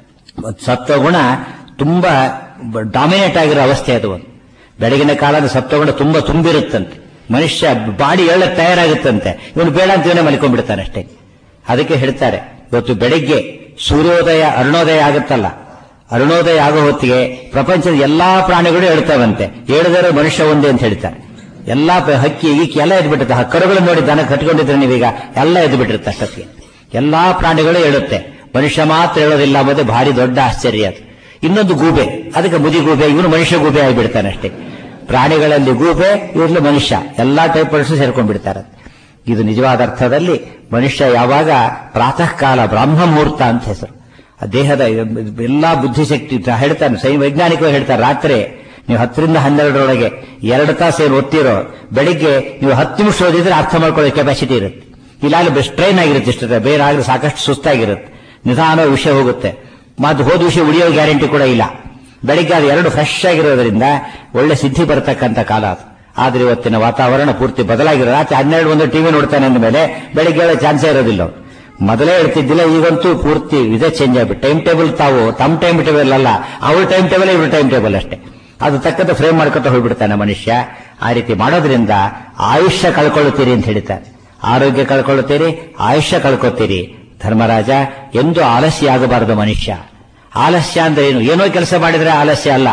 ಸತ್ವಗುಣ ತುಂಬಾ ಡಾಮಿನೇಟ್ ಆಗಿರೋ ಅವಸ್ಥೆ ಅದು. ಒಂದು ಬೆಳಗಿನ ಕಾಲದ ಸತ್ವಗುಣ ತುಂಬಾ ತುಂಬಿರುತ್ತಂತೆ. ಮನುಷ್ಯ ಬಾಡಿ ಏಳಕ್ಕೆ ತಯಾರಾಗುತ್ತಂತೆ, ಇವನು ಬೇಡ ಅಂತ ಇವನೇ ಮಲ್ಕೊಂಡ್ಬಿಡ್ತಾನೆ ಅಷ್ಟೇ. ಅದಕ್ಕೆ ಹೇಳ್ತಾರೆ, ಇವತ್ತು ಬೆಳಿಗ್ಗೆ ಸೂರ್ಯೋದಯ ಅರುಣೋದಯ ಆಗುತ್ತಲ್ಲ, ಅರುಣೋದಯ ಆಗೋ ಹೊತ್ತಿಗೆ ಪ್ರಪಂಚದ ಎಲ್ಲಾ ಪ್ರಾಣಿಗಳು ಹೇಳ್ತಾವಂತೆ, ಹೇಳದಿರೋ ಮನುಷ್ಯ ಒಂದೇ ಅಂತ ಹೇಳ್ತಾರೆ. ಎಲ್ಲಾ ಹಕ್ಕಿ ಈಕಿ ಎಲ್ಲ ಎದ್ಬಿಟ್ಟಿರುತ್ತೆ. ಕರುಗಳು ನೋಡಿ ದನ ಕಟ್ಕೊಂಡಿದ್ರೆ ನೀವೀಗ ಎಲ್ಲ ಎದ್ಬಿಟ್ಟಿರುತ್ತೆ ಅಷ್ಟೊತ್ತಿಗೆ. ಎಲ್ಲಾ ಪ್ರಾಣಿಗಳು ಹೇಳುತ್ತೆ, ಮನುಷ್ಯ ಮಾತ್ರ ಹೇಳೋದಿಲ್ಲ ಅನ್ನೋದೇ ಭಾರಿ ದೊಡ್ಡ ಆಶ್ಚರ್ಯ ಅದು. ಇನ್ನೊಂದು ಗೂಬೆ, ಅದಕ್ಕೆ ಮುದಿ ಗೂಬೆ, ಇವನು ಮನುಷ್ಯ ಗೂಬೆ ಆಗಿಬಿಡ್ತಾನೆ ಅಷ್ಟೇ. ಪ್ರಾಣಿಗಳಲ್ಲಿ ಗೂಬೆ, ಇವ್ರಲ್ಲಿ ಮನುಷ್ಯ, ಎಲ್ಲಾ ಟೈಪ್ ಸೇರ್ಕೊಂಡ್ಬಿಡ್ತಾರೆ. ಇದು ನಿಜವಾದ ಅರ್ಥದಲ್ಲಿ ಮನುಷ್ಯ ಯಾವಾಗ ಪ್ರಾತಃ ಕಾಲ ಬ್ರಾಹ್ಮ ಮುಹೂರ್ತ ಅಂತ ಹೆಸರು. ಆ ದೇಹದ ಎಲ್ಲಾ ಬುದ್ಧಿಶಕ್ತಿ ಹೇಳ್ತಾನೆ, ವೈಜ್ಞಾನಿಕವಾಗಿ ಹೇಳ್ತಾರೆ, ರಾತ್ರಿ ನೀವು 10 ರಿಂದ 12 2 ತಾಸು ಏನು ಓದ್ತಿರೋ, ಬೆಳಿಗ್ಗೆ ನೀವು 10 ನಿಮಿಷ ಓದಿದ್ರೆ ಅರ್ಥ ಮಾಡ್ಕೊಳ್ಳೋ ಕೆಪಾಸಿಟಿ ಇರುತ್ತೆ. ಇಲ್ಲಾಗಲೂ ಬೆಸ್ಟ್ ಟ್ರೈನ್ ಆಗಿರುತ್ತೆ, ಇಷ್ಟೇ ಬೇರೆ ಆಗಲಿ ಸಾಕಷ್ಟು ಸುಸ್ತಾಗಿರುತ್ತೆ, ನಿಧಾನ ವಿಷಯ ಹೋಗುತ್ತೆ. ಮತ್ತು ಹೋದ ವಿಷಯ ಉಳಿಯೋ ಗ್ಯಾರಂಟಿ ಕೂಡ ಇಲ್ಲ. ಬೆಳಿಗ್ಗೆ ಅದು 2 ಫ್ರೆಶ್ ಆಗಿರೋದ್ರಿಂದ ಒಳ್ಳೆ ಸಿದ್ಧಿ ಬರತಕ್ಕಂಥ ಕಾಲ ಅದು. ಆದ್ರೆ ಇವತ್ತಿನ ವಾತಾವರಣ ಪೂರ್ತಿ ಬದಲಾಗಿರೋ, ರಾತ್ರಿ 12 ಟಿವಿ ನೋಡ್ತಾನೆ ಅಂದ ಮೇಲೆ ಬೆಳಿಗ್ಗೆ ಹೇಳೋ ಚಾನ್ಸೇ ಇರೋದಿಲ್ಲ. ಮೊದಲೇ ಹೇಳ್ತಿದ್ದಿಲ್ಲ, ಈಗಂತೂ ಪೂರ್ತಿ ಇದೇ ಚೇಂಜ್ ಆಗ್ಬಿಟ್ಟು ಟೈಮ್ ಟೇಬಲ್ ತಾವು ತಮ್ಮ ಟೈಮ್ ಟೇಬಲ್ ಅಲ್ಲ, ಅವ್ರ ಟೈಮ್ ಟೇಬಲ್ ಇವ್ರ ಟೈಮ್ ಟೇಬಲ್ ಅಷ್ಟೇ. ಅದು ತಕ್ಕಂತ ಫ್ರೇಮ್ ಮಾಡ್ಕೊತ ಹೋಗ್ಬಿಡ್ತಾನೆ ಮನುಷ್ಯ. ಆ ರೀತಿ ಮಾಡೋದ್ರಿಂದ ಆಯುಷ್ಯ ಕಳ್ಕೊಳ್ಳುತ್ತೀರಿ ಅಂತ ಹೇಳ್ತಾರೆ. ಆರೋಗ್ಯ ಕಳ್ಕೊಳ್ಳುತ್ತೀರಿ, ಆಯುಷ್ಯ ಕಳ್ಕೊತೀರಿ. ಧರ್ಮರಾಜ ಎಂದು ಆಲಸ್ಯ ಆಗಬಾರದು ಮನುಷ್ಯ. ಆಲಸ್ಯ ಅಂದ್ರೆ ಏನು? ಏನೋ ಕೆಲಸ ಮಾಡಿದ್ರೆ ಆಲಸ್ಯ ಅಲ್ಲ.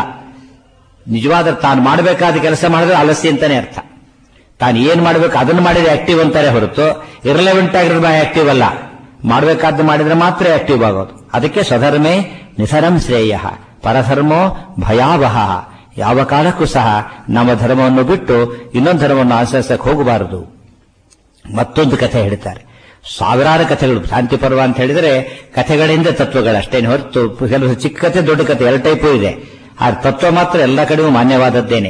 ನಿಜವಾದ ತಾನು ಮಾಡಬೇಕಾದ ಕೆಲಸ ಮಾಡಿದ್ರೆ ಆಲಸ್ಯ ಅಂತಾನೆ ಅರ್ಥ. ತಾನು ಏನ್ ಮಾಡಬೇಕು ಅದನ್ನು ಮಾಡಿದ್ರೆ ಆಕ್ಟಿವ್ ಅಂತಾರೆ ಹೊರತು ಇರಲೆವೆಂಟ್ ಆಗಿರೋ ಆಕ್ಟಿವ್ ಅಲ್ಲ. ಮಾಡಬೇಕಾದ್ದು ಮಾಡಿದ್ರೆ ಮಾತ್ರ ಆಕ್ಟಿವ್ ಆಗೋದು. ಅದಕ್ಕೆ ಸ್ವಧರ್ಮೇ ನಿಸರಂ ಶ್ರೇಯ ಪರಧರ್ಮೋ ಭಯಾವಹ. ಯಾವ ಕಾಲಕ್ಕೂ ಸಹ ನಮ್ಮ ಧರ್ಮವನ್ನು ಬಿಟ್ಟು ಇನ್ನೊಂದು ಧರ್ಮವನ್ನು ಆಚರಿಸಕ್ಕೆ ಹೋಗಬಾರದು. ಮತ್ತೊಂದು ಕಥೆ ಹೇಳ್ತಾರೆ. ಸಾವಿರಾರು ಕಥೆಗಳು, ಶಾಂತಿ ಪರ್ವ ಅಂತ ಹೇಳಿದ್ರೆ ಕಥೆಗಳಿಂದ ತತ್ವಗಳಷ್ಟೇನು ಹೊರತು ಕೆಲವು ಚಿಕ್ಕ ಕಥೆ ದೊಡ್ಡ ಕಥೆ 2 ಟೈಪು ಇದೆ. ಆ ತತ್ವ ಮಾತ್ರ ಎಲ್ಲ ಕಡೆಯೂ ಮಾನ್ಯವಾದದ್ದೇನೆ.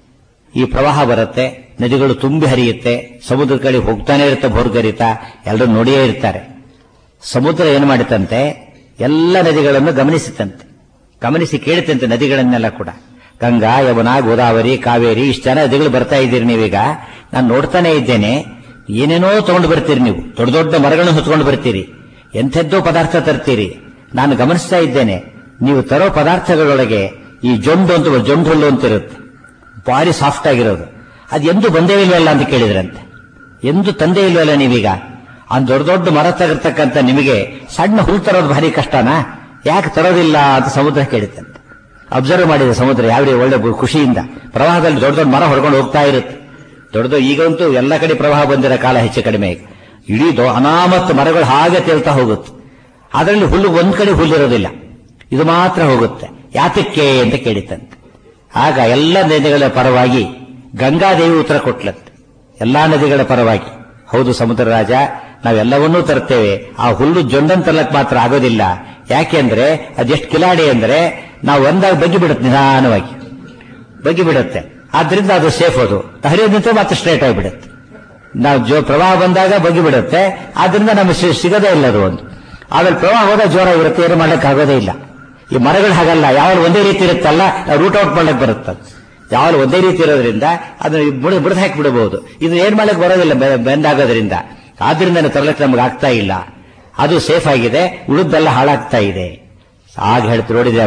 ಈ ಪ್ರವಾಹ ಬರುತ್ತೆ, ನದಿಗಳು ತುಂಬಿ ಹರಿಯುತ್ತೆ, ಸಮುದ್ರ ಕಡೆ ಹೋಗ್ತಾನೆ ಇರುತ್ತೆ, ಭೋರ್ಗರಿತ ಎಲ್ಲರೂ ನೋಡಿಯೇ ಇರ್ತಾರೆ. ಸಮುದ್ರ ಏನು ಮಾಡುತ್ತಂತೆ, ಎಲ್ಲ ನದಿಗಳನ್ನು ಗಮನಿಸುತ್ತಂತೆ, ಗಮನಿಸಿ ಕೇಳುತ್ತಂತೆ ನದಿಗಳನ್ನೆಲ್ಲ ಕೂಡ. ಗಂಗಾ, ಯಮುನಾ, ಗೋದಾವರಿ, ಕಾವೇರಿ, ಇಷ್ಟು ಜನ ನದಿಗಳು ಬರ್ತಾ ಇದ್ದೀರಿ ನೀವೀಗ, ನಾನು ನೋಡ್ತಾನೆ ಇದ್ದೇನೆ. ಏನೇನೋ ತಗೊಂಡು ಬರ್ತೀರಿ ನೀವು, ದೊಡ್ಡ ದೊಡ್ಡ ಮರಗಳನ್ನು ಹೊತ್ಕೊಂಡು ಬರ್ತೀರಿ, ಎಂಥೆದ್ದೋ ಪದಾರ್ಥ ತರ್ತೀರಿ. ನಾನು ಗಮನಿಸ್ತಾ ಇದ್ದೇನೆ, ನೀವು ತರೋ ಪದಾರ್ಥಗಳೊಳಗೆ ಈ ಜೊಂಡು ಹುಲ್ಲು ಅಂತ ಇರುತ್ತೆ, ಭಾರಿ ಸಾಫ್ಟ್ ಆಗಿರೋದು, ಅದು ಎಂದು ಬಂದೇ ಇಲ್ವಲ್ಲ ಅಂತ ಕೇಳಿದ್ರಂತೆ. ಎಂದು ತಂದೇ ಇಲ್ವಲ್ಲ ನೀವೀಗ? ಆ ದೊಡ್ಡ ದೊಡ್ಡ ಮರ ತಗಿರ್ತಕ್ಕಂಥ ನಿಮಗೆ ಸಣ್ಣ ಹುಲ್ಲು ತರೋದು ಭಾರಿ ಕಷ್ಟನಾ? ಯಾಕೆ ತರೋದಿಲ್ಲ ಅಂತ ಸಮುದ್ರ ಕೇಳಿತಂತೆ. ಅಬ್ಸರ್ವ್ ಮಾಡಿದೆ ಸಮುದ್ರ ಯಾವ ಒಳ್ಳೆ ಖುಷಿಯಿಂದ ಪ್ರವಾಹದಲ್ಲಿ ದೊಡ್ಡ ದೊಡ್ಡ ಮರ ಹೊಡ್ಕೊಂಡು ಹೋಗ್ತಾ ಇರುತ್ತೆ. ದೊಡ್ಡದು ಈಗಂತೂ ಎಲ್ಲ ಕಡೆ ಪ್ರವಾಹ ಬಂದಿರೋ ಕಾಲ ಹೆಚ್ಚು ಕಡಿಮೆ. ಇಡೀ ಅನಾಮತ್ ಮರಗಳು ಹಾಗೆ ತೇಲ್ತಾ ಹೋಗುತ್ತೆ. ಅದರಲ್ಲಿ ಹುಲ್ಲು ಒಂದ್ ಕಡೆ ಹುಲ್ಲಿರೋದಿಲ್ಲ, ಇದು ಮಾತ್ರ ಹೋಗುತ್ತೆ. ಯಾತಕ್ಕೆ ಅಂತ ಕೇಳಿತಂತೆ. ಆಗ ಎಲ್ಲ ನದಿಗಳ ಪರವಾಗಿ ಗಂಗಾದೇವಿ ಉತ್ತರ ಕೊಟ್ಲಂತೆ. ಎಲ್ಲಾ ನದಿಗಳ ಪರವಾಗಿ, ಹೌದು ಸಮುದ್ರ ರಾಜ, ನಾವೆಲ್ಲವನ್ನೂ ತರ್ತೇವೆ, ಆ ಹುಲ್ಲು ಜೊಂಡನ್ ತರ್ಲಕ್ ಮಾತ್ರ ಆಗೋದಿಲ್ಲ. ಯಾಕೆಂದ್ರೆ ಅದೆಷ್ಟು ಕಿಲಾಡಿ ಅಂದ್ರೆ ನಾವು ಒಂದಾಗ ಬಗ್ಗಿ ಬಿಡುತ್ತೆ, ನಿಧಾನವಾಗಿ ಬಗ್ಗಿ ಬಿಡುತ್ತೆ. ಆದ್ರಿಂದ ಅದು ಸೇಫ್. ಅದು ಹರಿಯೋದಂತ ಮತ್ತೆ ಸ್ಟ್ರೇಟ್ ಆಗಿಬಿಡುತ್ತೆ. ನಾವು ಪ್ರವಾಹ ಬಂದಾಗ ಬಗ್ಗಿ ಬಿಡುತ್ತೆ, ಆದ್ರಿಂದ ನಮಗೆ ಸಿಗದೇ ಇಲ್ಲ ಅದು ಒಂದು. ಆಮೇಲೆ ಪ್ರವಾಹ ಹೋದಾಗ ಜೋರಾಗಿರುತ್ತೆ, ಏನು ಮಾಡ್ಲಿಕ್ಕೆ ಆಗೋದೇ ಇಲ್ಲ. ಈ ಮರಗಳು ಹಾಗಲ್ಲ, ಯಾವಾಗ ಒಂದೇ ರೀತಿ ಇರುತ್ತಲ್ಲ, ರೂಟ್ ಔಟ್ ಮಾಡ್ಲಿಕ್ಕೆ ಬರುತ್ತೆ. ಯಾವಾಗ ಒಂದೇ ರೀತಿ ಇರೋದ್ರಿಂದ ಅದನ್ನ ಬಿಡದು ಹಾಕಿ ಬಿಡಬಹುದು. ಇದು ಏನ್ ಮಾಡ್ಲಿಕ್ಕೆ ಬರೋದಿಲ್ಲ ಬೆಂದಾಗೋದ್ರಿಂದ. ಆದ್ರಿಂದ ತರಲಿಕ್ಕೆ ನಮ್ಗೆ ಆಗ್ತಾ ಇಲ್ಲ. ಅದು ಸೇಫ್ ಆಗಿದೆ, ಉಳಿದೆಲ್ಲ ಹಾಳಾಗ್ತಾ ಇದೆ. ಆಗ ಹೇಳ್ತು ನೋಡಿದೆ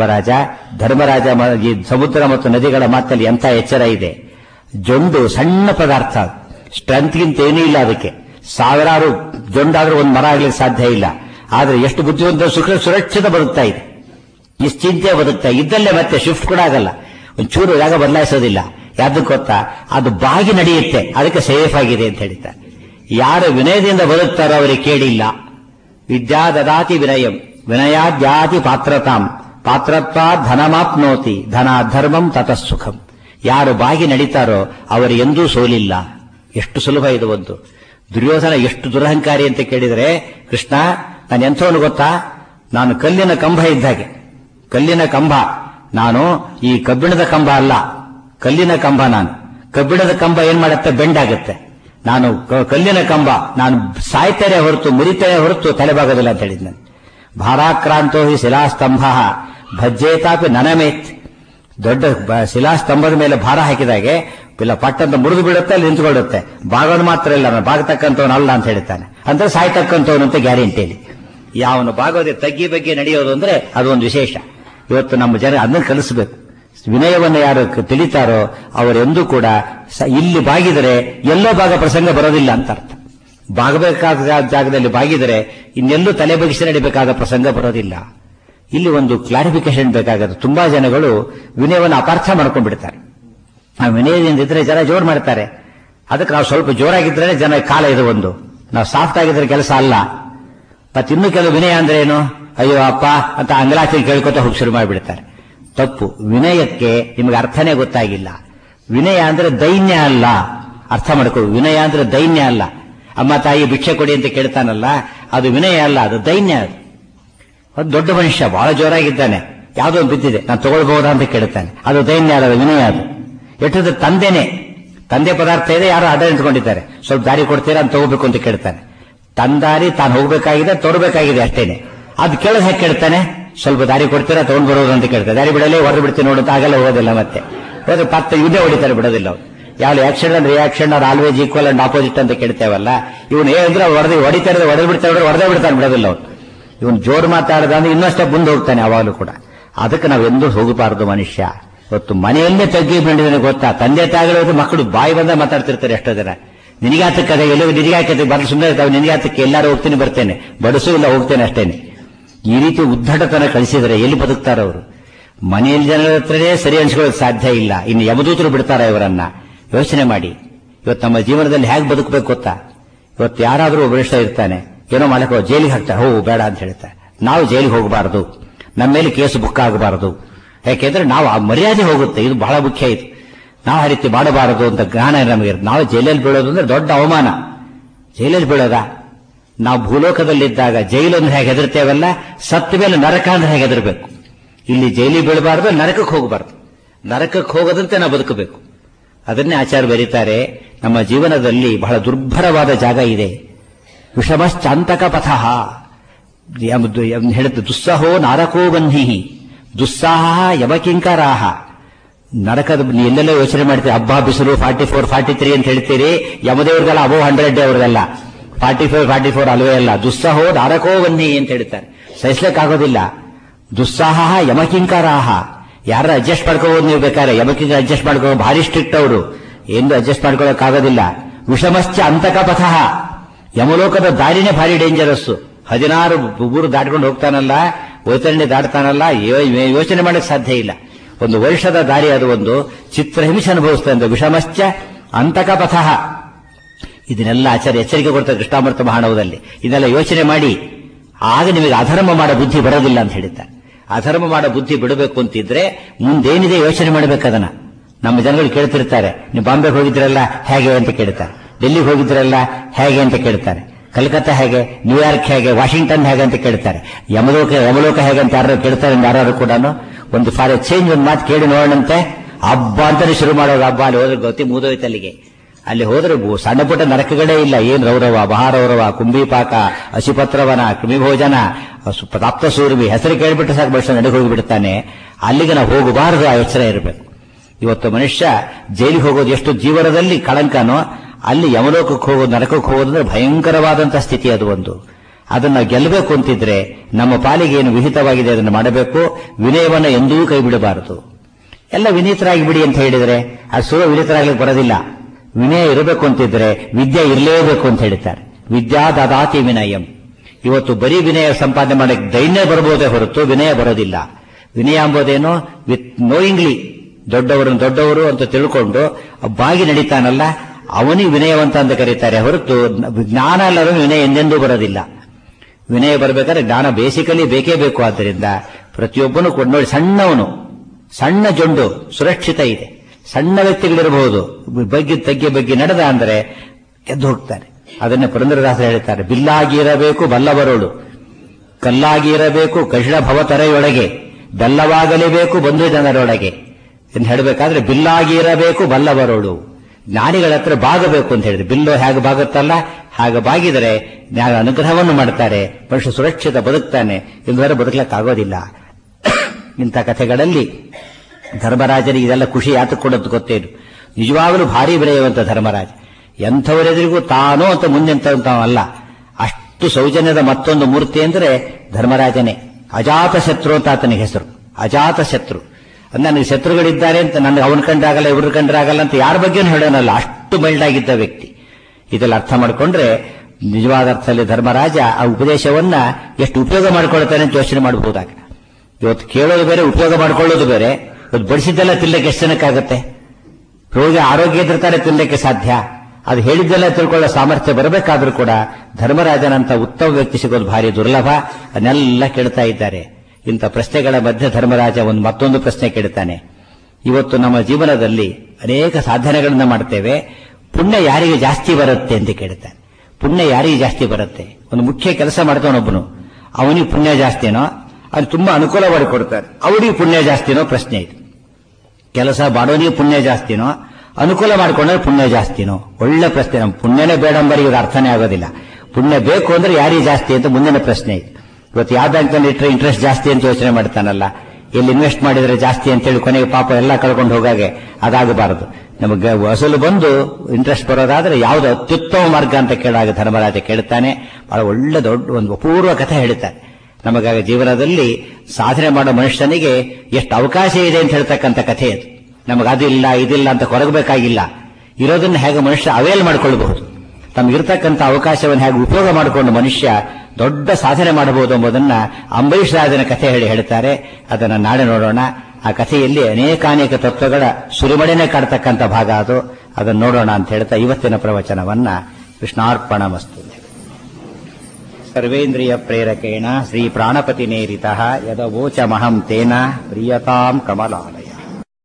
ಧರ್ಮರಾಜ ಈ ಸಮುದ್ರ ಮತ್ತು ನದಿಗಳ ಮಾತಲ್ಲಿ ಎಂಥ ಎಚ್ಚರ ಇದೆ. ಜೊಂಡು ಸಣ್ಣ ಪದಾರ್ಥ, ಸ್ಟ್ರೆಂತ್ಗಿಂತ ಏನೂ ಇಲ್ಲ ಅದಕ್ಕೆ. ಸಾವಿರಾರು ಜೊಂಡಾದ್ರೂ ಒಂದು ಮರ ಆಗ್ಲಿಕ್ಕೆ ಸಾಧ್ಯ ಇಲ್ಲ. ಆದ್ರೆ ಎಷ್ಟು ಬುದ್ಧಿವಂತ ಸುರಕ್ಷಿತ ಬದುಕ್ತಾ ಇದೆ, ನಿಶ್ಚಿಂತೆ ಬದುಕ್ತಾ ಇದ್ದಲ್ಲೇ ಮತ್ತೆ ಶಿಫ್ಟ್ ಕೂಡ ಆಗಲ್ಲ, ಒಂಚೂರು ಜಾಗ ಬದಲಾಯಿಸೋದಿಲ್ಲ. ಯಾವ್ದಕ್ಕೆ ಗೊತ್ತಾ, ಅದು ಬಾಗಿ ನಡೆಯುತ್ತೆ, ಅದಕ್ಕೆ ಸೇಫ್ ಆಗಿದೆ ಅಂತ ಹೇಳ್ತಾರೆ. ಯಾರು ವಿನಯದಿಂದ ಬದುಕ್ತಾರೋ ಅವರಿಗೆ ಕೇಳಿಲ್ಲ. ವಿದ್ಯಾ ದದಾತಿ ವಿನಯಂ ವಿನಯಾದ್ಯಾತಿ ಪಾತ್ರತಾಂ ಪಾತ್ರತ್ವಾ ಧನಮಾಪ್ನೋತಿ ಧನಾಧರ್ಮಂ ತತಃ ಸುಖಂ. ಯಾರು ಬಾಗಿ ನಡೀತಾರೋ ಅವರು ಎಂದೂ ಸೋಲಿಲ್ಲ. ಎಷ್ಟು ಸುಲಭ ಇದು ಒಂದು. ದುರ್ಯೋಧನ ಎಷ್ಟು ದುರಹಂಕಾರಿ ಅಂತ ಕೇಳಿದರೆ, ಕೃಷ್ಣ ನಾನು ಎಂಥವನು ಗೊತ್ತಾ, ನಾನು ಕಲ್ಲಿನ ಕಂಬ ಇದ್ದಾಗೆ, ಕಲ್ಲಿನ ಕಂಬ ನಾನು, ಈ ಕಬ್ಬಿಣದ ಕಂಬ ಅಲ್ಲ, ಕಲ್ಲಿನ ಕಂಬ ನಾನು. ಕಬ್ಬಿಣದ ಕಂಬ ಏನ್ ಮಾಡುತ್ತೆ, ಬೆಂಡಾಗುತ್ತೆ. ನಾನು ಕಲ್ಲಿನ ಕಂಬ, ನಾನು ಸಾಯ್ತೇನೆ ಹೊರತು ಮುರಿತೇನೆ ಹೊರತು ತಲೆಬಾಗೋದಿಲ್ಲ ಅಂತ ಹೇಳಿದ್ ನಾನು. ಭಾರಾಕ್ರಾಂತೋ ಹಿ ಶಿಲಾಸ್ತಂಭ ಭಜ್ಜೇತಾಪಿ ನನಮೇತ್. ದೊಡ್ಡ ಶಿಲಾಸ್ತಂಭದ ಮೇಲೆ ಭಾರ ಹಾಕಿದಾಗೆ ಇಲ್ಲ ಪಟ್ಟಂತ ಮುರಿದು ಬಿಡುತ್ತೆ, ಅಲ್ಲಿ ನಿಂತ್ಕೊಳ್ಳುತ್ತೆ. ಬಾಗೋದು ಮಾತ್ರ ಇಲ್ಲ, ನಾನು ಬಾಗತಕ್ಕಂಥವನಲ್ಲ ಅಂತ ಹೇಳ್ತಾನೆ. ಅಂದ್ರೆ ಸಾಯ್ತಕ್ಕಂಥವನು ಅಂತ ಗ್ಯಾರಂಟಿಯಲ್ಲಿ. ಯಾವನು ಬಾಗೋದೆ ತಗ್ಗಿ ಬಗ್ಗೆ ನಡೆಯೋದು ಅಂದ್ರೆ ಅದೊಂದು ವಿಶೇಷ. ಇವತ್ತು ನಮ್ಮ ಜನ ಅದನ್ನು ಕಲಿಸಬೇಕು. ವಿನಯವನ್ನು ಯಾರು ತಿಳಿತಾರೋ ಅವರೆಂದೂ ಕೂಡ ಇಲ್ಲಿ ಬಾಗಿದರೆ ಎಲ್ಲೋ ಭಾಗ ಪ್ರಸಂಗ ಬರೋದಿಲ್ಲ ಅಂತ ಅರ್ಥ. ಬಾಗಬೇಕಾದ ಜಾಗದಲ್ಲಿ ಬಾಗಿದರೆ ಇನ್ನೆಲ್ಲೂ ತಲೆ ಬಗ್ಗಿಸಿ ನಡಿಬೇಕಾದ ಪ್ರಸಂಗ ಬರೋದಿಲ್ಲ. ಇಲ್ಲಿ ಒಂದು ಕ್ಲಾರಿಫಿಕೇಶನ್ ಬೇಕಾಗುತ್ತೆ. ತುಂಬಾ ಜನಗಳು ವಿನಯವನ್ನು ಅಪಾರ್ಥ ಮಾಡ್ಕೊಂಡ್ಬಿಡ್ತಾರೆ. ಆ ವಿನಯದಿಂದ ಇದ್ರೆ ಜನ ಜೋರ್ ಮಾಡ್ತಾರೆ. ಅದಕ್ಕೆ ನಾವು ಸ್ವಲ್ಪ ಜೋರಾಗಿದ್ರೆ ಜನ ಕಾಲ ಇದು ಒಂದು, ನಾವು ಸಾಫ್ಟ್ ಆಗಿದ್ರೆ ಕೆಲಸ ಅಲ್ಲ. ಮತ್ತೆ ಇನ್ನು ಕೆಲವು ವಿನಯ ಅಂದ್ರೆ ಏನು, ಅಯ್ಯೋ ಅಪ್ಪ ಅಂತ ಅಂಗಲಾಚಿ ಕೇಳ್ಕೊತ ಹೋಗಿ ಶುರು ಮಾಡಿಬಿಡ್ತಾರೆ. ತಪ್ಪು. ವಿನಯಕ್ಕೆ ನಿಮಗೆ ಅರ್ಥನೇ ಗೊತ್ತಾಗಿಲ್ಲ. ವಿನಯ ಅಂದ್ರೆ ದೈನ್ಯ ಅಲ್ಲ, ಅರ್ಥ ಮಾಡ್ಕೋ. ವಿನಯ ಅಂದ್ರೆ ದೈನ್ಯ ಅಲ್ಲ. ಅಮ್ಮ ತಾಯಿ ಭಿಕ್ಷೆ ಕೊಡಿ ಅಂತ ಕೇಳ್ತಾನಲ್ಲ, ಅದು ವಿನಯ ಅಲ್ಲ, ಅದು ದೈನ್ಯ. ಅದು ದೊಡ್ಡ ಮನುಷ್ಯ ಬಹಳ ಜೋರಾಗಿದ್ದಾನೆ, ಯಾವುದೋ ಬಿದ್ದಿದೆ, ನಾನು ತಗೊಳ್ಬಹುದಾ ಅಂತ ಕೇಳ್ತಾನೆ, ಅದು ದೈನ್ಯ ಅಲ್ಲ, ಅದು ವಿನಯ. ಅದು ಎಷ್ಟದ ತಂದೆ ಪದಾರ್ಥ ಇದೆ, ಯಾರು ಅಡ್ಡ ನಿಂತ್ಕೊಂಡಿದ್ದಾರೆ, ಸ್ವಲ್ಪ ದಾರಿ ಕೊಡ್ತೀರಾ ಅಂತ ತಗೋಬೇಕು ಅಂತ ಕೇಳ್ತಾನೆ. ದಾರಿ ತಾನು ಹೋಗ್ಬೇಕಾಗಿದೆ, ತೋರ್ಬೇಕಾಗಿದೆ ಅಷ್ಟೇನೆ. ಅದು ಕೇಳೋದು ಹೇಗೆ ಕೇಳ್ತಾನೆ, ಸ್ವಲ್ಪ ದಾರಿ ಕೊಡ್ತೀರಾ ತಗೊಂಡ್ ಬರೋದು ಅಂತ ಕೇಳ್ತಾರೆ. ದಾರಿ ಬಿಡಲೇ ಹೊರದು ಬಿಡ್ತೀನಿ ನೋಡುತ್ತ, ಆಗಲ್ಲ, ಹೋಗೋದಿಲ್ಲ. ಮತ್ತೆ ಹೋದ್ರೆ ಪತ್ತೆ ಇದೇ ಹೊಡಿತಾರೆ, ಬಿಡೋದಿಲ್ಲ ಅವ್ರು. ಯಾವ ಆಕ್ಷನ್ ಅಂಡ್ ರಿಯಾಕ್ಷನ್ ಅವ್ರು ಆಲ್ವೇಸ್ ಈಕ್ವಲ್ ಅಂಡ್ ಆಪೋಸಿಟ್ ಅಂತ ಕೇಳ್ತೇವಲ್ಲ, ಇವನು ಏನಂದ್ರೆ ಹೊಡಿತಾರೆ, ಹೊಡೆದು ಬಿಡ್ತಾನೆ, ಬಿಡೋದಿಲ್ಲ ಅವ್ರು. ಇವನು ಜೋರು ಮಾತಾಡದ ಅಂದ್ರೆ ಇನ್ನಷ್ಟೇ ಮುಂದೆ ಹೋಗ್ತಾನೆ ಯಾವಾಗಲೂ ಕೂಡ. ಅದಕ್ಕೆ ನಾವೆಂದೂ ಹೋಗಬಾರದು ಮನುಷ್ಯ. ಇವತ್ತು ಮನೆಯಲ್ಲೇ ತಗ್ಗಿ ಬಂದಿದ್ದಾನೆ ಗೊತ್ತಾ, ತಂದೆ ತಾಯಿಗಳು ಮಕ್ಕಳು ಬಾಯಿ ಬಂದ ಮಾತಾಡ್ತಿರ್ತಾರೆ ಎಷ್ಟೋ ಜನ. ನಿನಗಾತಕ್ಕೆ ಅದೇ ಎಲ್ಲೋ ನಿನಗಾಕತ್ತೆ ಬರ್ಲು ಸುಮ್ಮನೆ ಇರ್ತಾವೆ, ನಿನಗಾತಕ್ಕೆ ಎಲ್ಲಾರು ಹೋಗ್ತೀನಿ ಬರ್ತೇನೆ, ಬಡಸು ಇಲ್ಲ ಹೋಗ್ತೇನೆ ಅಷ್ಟೇನೆ. ಈ ರೀತಿ ಉದ್ದಟತನ ಕಳಿಸಿದರೆ ಎಲ್ಲಿ ಬದುಕ್ತಾರ ಅವರು? ಮನೆಯಲ್ಲಿ ಜನರ ಹತ್ರನೇ ಸರಿ ಅನ್ಸ್ಕೊಳ್ಳೋಕೆ ಸಾಧ್ಯ ಇಲ್ಲ, ಇನ್ನು ಯಮದೂತರು ಬಿಡ್ತಾರ ಇವರನ್ನ? ಯೋಚನೆ ಮಾಡಿ. ಇವತ್ತು ನಮ್ಮ ಜೀವನದಲ್ಲಿ ಹೇಗೆ ಬದುಕಬೇಕು ಗೊತ್ತಾ? ಇವತ್ತು ಯಾರಾದರೂ ಒಬ್ಬರಿಷ್ಟ ಇರ್ತಾನೆ, ಏನೋ ಮಾಡಕ್ಕೆ ಜೈಲಿಗೆ ಹಾಕ್ತಾರೆ, ಹೋ ಬೇಡ ಅಂತ ಹೇಳ್ತಾರೆ. ನಾವು ಜೈಲಿಗೆ ಹೋಗಬಾರದು, ನಮ್ಮ ಮೇಲೆ ಕೇಸು ಬುಕ್ ಆಗಬಾರದು. ಯಾಕೆಂದ್ರೆ ನಾವು ಆ ಮರ್ಯಾದೆ ಹೋಗುತ್ತೆ, ಇದು ಬಹಳ ಮುಖ್ಯ. ಇದು ನಾವು ಆ ರೀತಿ ಮಾಡಬಾರದು ಅಂತ ಜ್ಞಾನ ನಮಗೆ. ನಾವು ಜೈಲಲ್ಲಿ ಬೀಳೋದು ಅಂದ್ರೆ ದೊಡ್ಡ ಅವಮಾನ. ಜೈಲಲ್ಲಿ ಬೀಳೋದ? ನಾವು ಭೂಲೋಕದಲ್ಲಿದ್ದಾಗ ಜೈಲನ್ನು ಹೇಗೆ ಹೆದರ್ತೇವಲ್ಲ, ಸತ್ತ ಮೇಲೆ ನರಕ ಅಂದ್ರೆ ಹೇಗೆ ಹೆದರ್ಬೇಕು. ಇಲ್ಲಿ ಜೈಲಿಗೆ ಬೀಳಬಾರ್ದು, ನರಕಕ್ಕೆ ಹೋಗಬಾರ್ದು. ನರಕಕ್ಕೆ ಹೋಗದಂತೆ ನಾವು ಬದುಕಬೇಕು. ಅದನ್ನೇ ಆಚಾರ್ಯ ಬರೀತಾರೆ, ನಮ್ಮ ಜೀವನದಲ್ಲಿ ಬಹಳ ದುರ್ಭರವಾದ ಜಾಗ ಇದೆ. ವಿಷಮಶ್ಚಾಂತಕ ಪಥಃ ಹೇಳುತ್ತೆ, ದುಸ್ಸಹೋ ನಾರಕೋ ಬನ್ಹಿ ದುಸ್ಸಾಹ ಯಮಕಿಂಕರಾಹ. ನರಕದ ಎಲ್ಲೆಲ್ಲ ಯೋಚನೆ ಮಾಡ್ತೀರಿ, ಹಬ್ಬ ಬಿಸಿಲು 44, 43 ಅಂತ ಹೇಳ್ತೀರಿ. ಯಮದೇವ್ರಿಗೆಲ್ಲ ಅಬೋ 100 ಅವ್ರಿಗೆಲ್ಲ 45, 44 ಅಲ್ವೇ ಅಲ್ಲ. ದುಸ್ಸಹೋ ನಾರಕೋ ಬನ್ನಿ ಅಂತ ಹೇಳ್ತಾರೆ. ಸಹಿಸ್ಲಿಕ್ಕಾಗೋದಿಲ್ಲ. ದುಸ್ಸಾಹ ಯಮಕಿಂಕರಾಹ. ಯಾರ ಅಡ್ಜಸ್ಟ್ ಮಾಡ್ಕೋಬಹುದು ನೀವು ಬೇಕಾದ್ರೆ, ಯಮಕಿಂಕರ ಅಡ್ಜಸ್ಟ್ ಮಾಡ್ಕೋ, ಭಾರಿ ಸ್ಟ್ರಿಕ್ಟ್ ಅವರು, ಎಂದು ಅಡ್ಜಸ್ಟ್ ಮಾಡ್ಕೊಳ್ಳೋಕ್ಕಾಗೋದಿಲ್ಲ. ವಿಷಮಶ್ಚ ಅಂತಕ ಪಥಃ. ಯಮಲೋಕದ ದಾರಿನೇ ಭಾರಿ ಡೇಂಜರಸ್ಸು. 16 ಊರು ದಾಟ್ಕೊಂಡು ಹೋಗ್ತಾನಲ್ಲ, ವೈತರಣಿ ದಾಟ್ತಾನಲ್ಲ, ಯೋಚನೆ ಮಾಡಕ್ಕೆ ಸಾಧ್ಯ ಇಲ್ಲ. ಒಂದು ವರ್ಷದ ದಾರಿ, ಅದು ಒಂದು ಚಿತ್ರಹಿಂಸೆ ಅನುಭವಿಸ್ತಾನೆ. ವಿಷಮಶ್ಚ ಅಂತಕ ಪಥಃ. ಇದನ್ನೆಲ್ಲ ಆಚಾರ್ಯ ಎಚ್ಚರಿಕೆ ಕೊಡ್ತಾರೆ ಕೃಷ್ಣಾಮೃತ ಮಹಾಣವದಲ್ಲಿ. ಇದೆಲ್ಲ ಯೋಚನೆ ಮಾಡಿ, ಆಗ ನಿಮಗೆ ಅಧರ್ಮ ಮಾಡೋ ಬುದ್ಧಿ ಬರೋದಿಲ್ಲ ಅಂತ ಹೇಳಿದ್ದಾರೆ. ಅಧರ್ಮ ಮಾಡೋ ಬುದ್ಧಿ ಬಿಡಬೇಕು ಅಂತಿದ್ರೆ ಮುಂದೇನಿದೆ ಯೋಚನೆ ಮಾಡಬೇಕದನ್ನ. ನಮ್ಮ ಜನಗಳು ಕೇಳ್ತಿರ್ತಾರೆ, ನೀವು ಬಾಂಬೆಗೆ ಹೋಗಿದ್ರಲ್ಲ ಹೇಗೆ ಅಂತ ಕೇಳ್ತಾರೆ, ಡೆಲ್ಲಿಗೆ ಹೋಗಿದ್ರಲ್ಲ ಹೇಗೆ ಅಂತ ಕೇಳ್ತಾರೆ, ಕಲ್ಕತ್ತಾ ಹೇಗೆ, ನ್ಯೂಯಾರ್ಕ್ ಹೇಗೆ, ವಾಷಿಂಗ್ಟನ್ ಹೇಗೆ ಅಂತ ಕೇಳ್ತಾರೆ, ಯಮಲೋಕ ಹೇಗೆ ಅಂತ ಯಾರು ಕೇಳ್ತಾರೆ. ಯಾರು ಕೂಡ ಒಂದು ಫಾರ್ ಚೇಂಜ್ ಒಂದು ಮಾತು ಕೇಳಿ ನೋಡೋಣಂತೆ, ಹಬ್ಬ ಅಂತಾನೆ ಶುರು ಮಾಡೋದು. ಹಬ್ಬ ಅಲ್ಲಿ ಹೋದ್ರೆ ಗೊತ್ತಿ ಮುಗಿದೋಯ್ತು ಅಲ್ಲಿಗೆ. ಅಲ್ಲಿ ಹೋದ್ರೆ ಸಣ್ಣ ಪುಟ್ಟ ನರಕಗಳೇ ಇಲ್ಲ. ಏನ್ ರೌರವ, ಮಹಾರೌರವ, ಕುಂಭಿಪಾಕ, ಅಶಿಪತ್ರವನ, ಕೃಮಿಭೋಜನ, ಪ್ರಾಪ್ತ ಸೂರ್ವಿ ಹೆಸರು ಕೇಳಿಬಿಟ್ಟು ಸಾಕು ಮನುಷ್ಯ ನಡೆಗೆ ಹೋಗಿಬಿಡ್ತಾನೆ. ಅಲ್ಲಿಗೆ ನಾವು ಹೋಗಬಾರದು, ಆ ಎಚ್ಚರ ಇರಬೇಕು. ಇವತ್ತು ಮನುಷ್ಯ ಜೈಲಿಗೆ ಹೋಗೋದು ಎಷ್ಟು ಜೀವನದಲ್ಲಿ ಕಳಂಕನೋ, ಅಲ್ಲಿ ಯಮಲೋಕಕ್ಕೆ ಹೋಗೋದು, ನರಕಕ್ಕೆ ಹೋಗೋದಂದ್ರೆ ಭಯಂಕರವಾದಂತಹ ಸ್ಥಿತಿ ಅದು ಒಂದು. ಅದನ್ನ ಗೆಲ್ಲಬೇಕು ಅಂತಿದ್ರೆ ನಮ್ಮ ಪಾಲಿಗೆ ಏನು ವಿಹಿತವಾಗಿದೆ ಅದನ್ನು ಮಾಡಬೇಕು. ವಿನಯವನ್ನು ಎಂದೂ ಕೈ ಬಿಡಬಾರದು. ಎಲ್ಲ ವಿನೀತರಾಗಿ ಬಿಡಿ ಅಂತ ಹೇಳಿದರೆ ಅದು ಸುಲಭ ವಿನೀತರಾಗ್ಲಿಕ್ಕೆ ಬರೋದಿಲ್ಲ. ವಿನಯ ಇರಬೇಕು ಅಂತಿದ್ರೆ ವಿದ್ಯೆ ಇರಲೇಬೇಕು ಅಂತ ಹೇಳ್ತಾರೆ. ವಿದ್ಯಾ ದದಾತಿ ವಿನಯಂ. ಇವತ್ತು ಬರೀ ವಿನಯ ಸಂಪಾದನೆ ಮಾಡಕ್ಕೆ ದೈನ್ಯ ಬರಬಹುದೇ ಹೊರತು ವಿನಯ ಬರೋದಿಲ್ಲ. ವಿನಯ ಎಂಬುದೇನು ವಿತ್ ನೋಯಿಂಗ್ಲಿ ದೊಡ್ಡವರು ಅಂತ ತಿಳ್ಕೊಂಡು ಬಾಗಿ ನಡೀತಾನಲ್ಲ, ಅವನಿಗೆ ವಿನಯವಂತ ಅಂತ ಕರೀತಾರೆ ಹೊರತು ಜ್ಞಾನ ಎಲ್ಲರೂ ವಿನಯ ಎಂದೆಂದೂ ಬರೋದಿಲ್ಲ. ವಿನಯ ಬರಬೇಕಾದ್ರೆ ಜ್ಞಾನ ಬೇಸಿಕಲಿ ಬೇಕೇ ಬೇಕು. ಆದ್ದರಿಂದ ಪ್ರತಿಯೊಬ್ಬನು ಕೂಡ ನೋಡಿ, ಸಣ್ಣ ಜೊಂಡು ಸುರಕ್ಷಿತ ಇದೆ. ಸಣ್ಣ ವ್ಯಕ್ತಿಗಳಿರಬಹುದು, ಬಗ್ಗೆ ನಡೆದ ಅಂದರೆ ಎದ್ದು ಹೋಗ್ತಾರೆ. ಅದನ್ನೇ ಪುರಂದರದಾಸರು ಹೇಳ್ತಾರೆ, ಬಿಲ್ಲಾಗಿರಬೇಕು ಬಲ್ಲವರೋಳು, ಕಲ್ಲಾಗಿರಬೇಕು ಕಠಿಣ ಭವತರೆಯೊಳಗೆ, ಬೆಲ್ಲವಾಗಲೇಬೇಕು ಬಂಧು ಜನರೊಳಗೆ ಎಂದು ಹೇಳಬೇಕಾದ್ರೆ ಬಿಲ್ಲಾಗಿರಬೇಕು ಬಲ್ಲವರೋಳು. ಜ್ಞಾನಿಗಳ ಹತ್ರ ಬಾಗಬೇಕು ಅಂತ ಹೇಳಿದ್ರೆ, ಬಿಲ್ಲು ಹೇಗೆ ಬಾಗುತ್ತಲ್ಲ ಹಾಗೆ ಬಾಗಿದರೆ ಅನುಗ್ರಹವನ್ನು ಮಾಡ್ತಾರೆ, ಮನುಷ್ಯ ಸುರಕ್ಷಿತ ಬದುಕ್ತಾನೆ. ಇಲ್ಲವರೆ ಬದುಕಲಿಕ್ಕಾಗೋದಿಲ್ಲ. ಇಂಥ ಕಥೆಗಳಲ್ಲಿ ಧರ್ಮರಾಜನಿಗೆ ಇದೆಲ್ಲ ಖುಷಿ ಯಾತಕ್ಕೆ ಕೊಡೋದು ಗೊತ್ತೇನು? ನಿಜವಾಗಲೂ ಭಾರಿ ವಿನಯವಂತ ಧರ್ಮರಾಜ. ಎಂಥವರೆದುರಿಗೂ ತಾನೋ ಅಂತ ಮುಂದೆಂತವಲ್ಲ. ಅಷ್ಟು ಸೌಜನ್ಯದ ಮತ್ತೊಂದು ಮೂರ್ತಿ ಅಂದ್ರೆ ಧರ್ಮರಾಜನೇ. ಅಜಾತ ಶತ್ರು ಅಂತ ಆತನಿಗೆ ಹೆಸರು. ಅಜಾತ ಶತ್ರು ನನಗೆ ಶತ್ರುಗಳಿದ್ದಾರೆ ಅಂತ, ನನಗೆ ಅವನ ಕಂಡ್ರಾಗಲ್ಲ ಇವ್ರ ಕಂಡ್ರಾಗಲ್ಲ ಅಂತ ಯಾರ ಬಗ್ಗೆನೂ ಹೇಳೋನಲ್ಲ. ಅಷ್ಟು ಮೈಲ್ಡ್ ಆಗಿದ್ದ ವ್ಯಕ್ತಿ. ಇದೆಲ್ಲ ಅರ್ಥ ಮಾಡಿಕೊಂಡ್ರೆ ನಿಜವಾದ ಅರ್ಥದಲ್ಲಿ ಧರ್ಮರಾಜ ಆ ಉಪದೇಶವನ್ನ ಎಷ್ಟು ಉಪಯೋಗ ಮಾಡ್ಕೊಳ್ತಾನೆ ಅಂತ ಯೋಚನೆ ಮಾಡಬಹುದಾಗ. ಇವತ್ತು ಕೇಳೋದು ಬೇರೆ, ಉಪಯೋಗ ಮಾಡ್ಕೊಳ್ಳೋದು ಬೇರೆ. ಇವತ್ತು ಬಡಿಸಿದ್ದೆಲ್ಲ ತಿನ್ನಕ್ಕೆ ಎಷ್ಟು ಜನಕ್ಕಾಗತ್ತೆ? ರೋಗಿ ಆರೋಗ್ಯ ಇದ್ದರೆ ತಿನ್ನಕ್ಕೆ ಸಾಧ್ಯ. ಅದು ಹೇಳಿದ್ದೆಲ್ಲ ತಿಳ್ಕೊಳ್ಳೋ ಸಾಮರ್ಥ್ಯ ಬರಬೇಕಾದ್ರೂ ಕೂಡ ಧರ್ಮರಾಜನಂತ ಉತ್ತಮ ವ್ಯಕ್ತಿ ಸಿಗೋದು ಭಾರಿ ದುರ್ಲಭ. ಅದನ್ನೆಲ್ಲ ಕೇಳ್ತಾ ಇದ್ದಾರೆ. ಇಂಥ ಪ್ರಶ್ನೆಗಳ ಮಧ್ಯೆ ಧರ್ಮರಾಜ ಮತ್ತೊಂದು ಪ್ರಶ್ನೆ ಕೇಳ್ತಾನೆ. ಇವತ್ತು ನಮ್ಮ ಜೀವನದಲ್ಲಿ ಅನೇಕ ಸಾಧನೆಗಳನ್ನ ಮಾಡ್ತೇವೆ, ಪುಣ್ಯ ಯಾರಿಗೆ ಜಾಸ್ತಿ ಬರುತ್ತೆ ಅಂತ ಕೇಳ್ತಾನೆ. ಪುಣ್ಯ ಯಾರಿಗೆ ಜಾಸ್ತಿ ಬರುತ್ತೆ? ಒಂದು ಮುಖ್ಯ ಕೆಲಸ ಮಾಡ್ತಾನೊಬ್ಬನು, ಅವನಿಗೆ ಪುಣ್ಯ ಜಾಸ್ತಿನೋ, ಅದು ತುಂಬಾ ಅನುಕೂಲ ಮಾಡಿಕೊಡ್ತಾರೆ, ಅವನಿಗೆ ಪುಣ್ಯ ಜಾಸ್ತಿನೋ ಪ್ರಶ್ನೆ ಇದು. ಕೆಲಸ ಮಾಡೋನಿಗೆ ಪುಣ್ಯ ಜಾಸ್ತಿನೋ, ಅನುಕೂಲ ಮಾಡಿಕೊಂಡ್ರೆ ಪುಣ್ಯ ಜಾಸ್ತಿನೋ? ಒಳ್ಳೆ ಪ್ರಶ್ನೆ. ನಮ್ಮ ಪುಣ್ಯನೇ ಬೇಡ ಅಂಬರಿಗೆ ಇದು ಅರ್ಥನೇ ಆಗೋದಿಲ್ಲ. ಪುಣ್ಯ ಬೇಕು ಅಂದ್ರೆ ಯಾರಿಗೆ ಜಾಸ್ತಿ ಅಂತ ಮುಂದಿನ ಪ್ರಶ್ನೆ ಇದು. ಇವತ್ತು ಯಾವ ಬ್ಯಾಂಕ್ನಲ್ಲಿ ಇಟ್ಟರೆ ಇಂಟ್ರೆಸ್ಟ್ ಜಾಸ್ತಿ ಅಂತ ಯೋಚನೆ ಮಾಡ್ತಾನಲ್ಲ, ಎಲ್ಲಿ ಇನ್ವೆಸ್ಟ್ ಮಾಡಿದ್ರೆ ಜಾಸ್ತಿ ಅಂತೇಳಿ ಕೊನೆಗೆ ಪಾಪ ಎಲ್ಲ ಕಳ್ಕೊಂಡು ಹೋಗಾಗೆ ಅದಾಗಬಾರದು. ನಮಗೆ ವಸೂಲು ಬಂದು ಇಂಟ್ರೆಸ್ಟ್ ಬರೋದಾದ್ರೆ ಯಾವುದು ಅತ್ಯುತ್ತಮ ಮಾರ್ಗ ಅಂತ ಕೇಳಾಗ ಧರ್ಮರಾಜ ಕೇಳ್ತಾನೆ. ಬಹಳ ಒಳ್ಳೆ ದೊಡ್ಡ ಒಂದು ಅಪೂರ್ವ ಕಥೆ ಹೇಳ್ತಾನೆ. ನಮಗಾಗ ಜೀವನದಲ್ಲಿ ಸಾಧನೆ ಮಾಡೋ ಮನುಷ್ಯನಿಗೆ ಎಷ್ಟು ಅವಕಾಶ ಇದೆ ಅಂತ ಹೇಳ್ತಕ್ಕಂಥ ಕಥೆ ಅದು. ನಮಗದಿಲ್ಲ ಇದಿಲ್ಲ ಅಂತ ಕೊರಗಬೇಕಾಗಿಲ್ಲ. ಇರೋದನ್ನ ಹೇಗೆ ಮನುಷ್ಯ ಅವೇಲ್ ಮಾಡಿಕೊಳ್ಳಬಹುದು, ತಮಗಿರ್ತಕ್ಕಂಥ ಅವಕಾಶವನ್ನು ಹೇಗೆ ಉಪಯೋಗ ಮಾಡಿಕೊಂಡು ಮನುಷ್ಯ ದೊಡ್ಡ ಸಾಧನೆ ಮಾಡಬಹುದು ಎಂಬುದನ್ನ ಅಂಬರೀಷ್ ರಾಜನ ಕಥೆ ಹೇಳ್ತಾರೆ. ಅದನ್ನ ನಾಳೆ ನೋಡೋಣ. ಆ ಕಥೆಯಲ್ಲಿ ಅನೇಕಾನೇಕ ತತ್ವಗಳ ಸುರಿಮಳೆನೆ ಕಾಡ್ತಕ್ಕಂಥ ಭಾಗ ಅದು. ಅದನ್ನು ನೋಡೋಣ ಅಂತ ಹೇಳ್ತಾ ಇವತ್ತಿನ ಪ್ರವಚನವನ್ನ ಕೃಷ್ಣಾರ್ಪಣಮಸ್ತು. ಸರ್ವೇಂದ್ರಿಯ ಪ್ರೇರಕೇಣ ಶ್ರೀ ಪ್ರಾಣಪತಿ ನೇರಿತಃ ಯದವೋಚಮಹಂ ತೇನ ಪ್ರಿಯತಾಂ ಕಮಲಾಲಯ.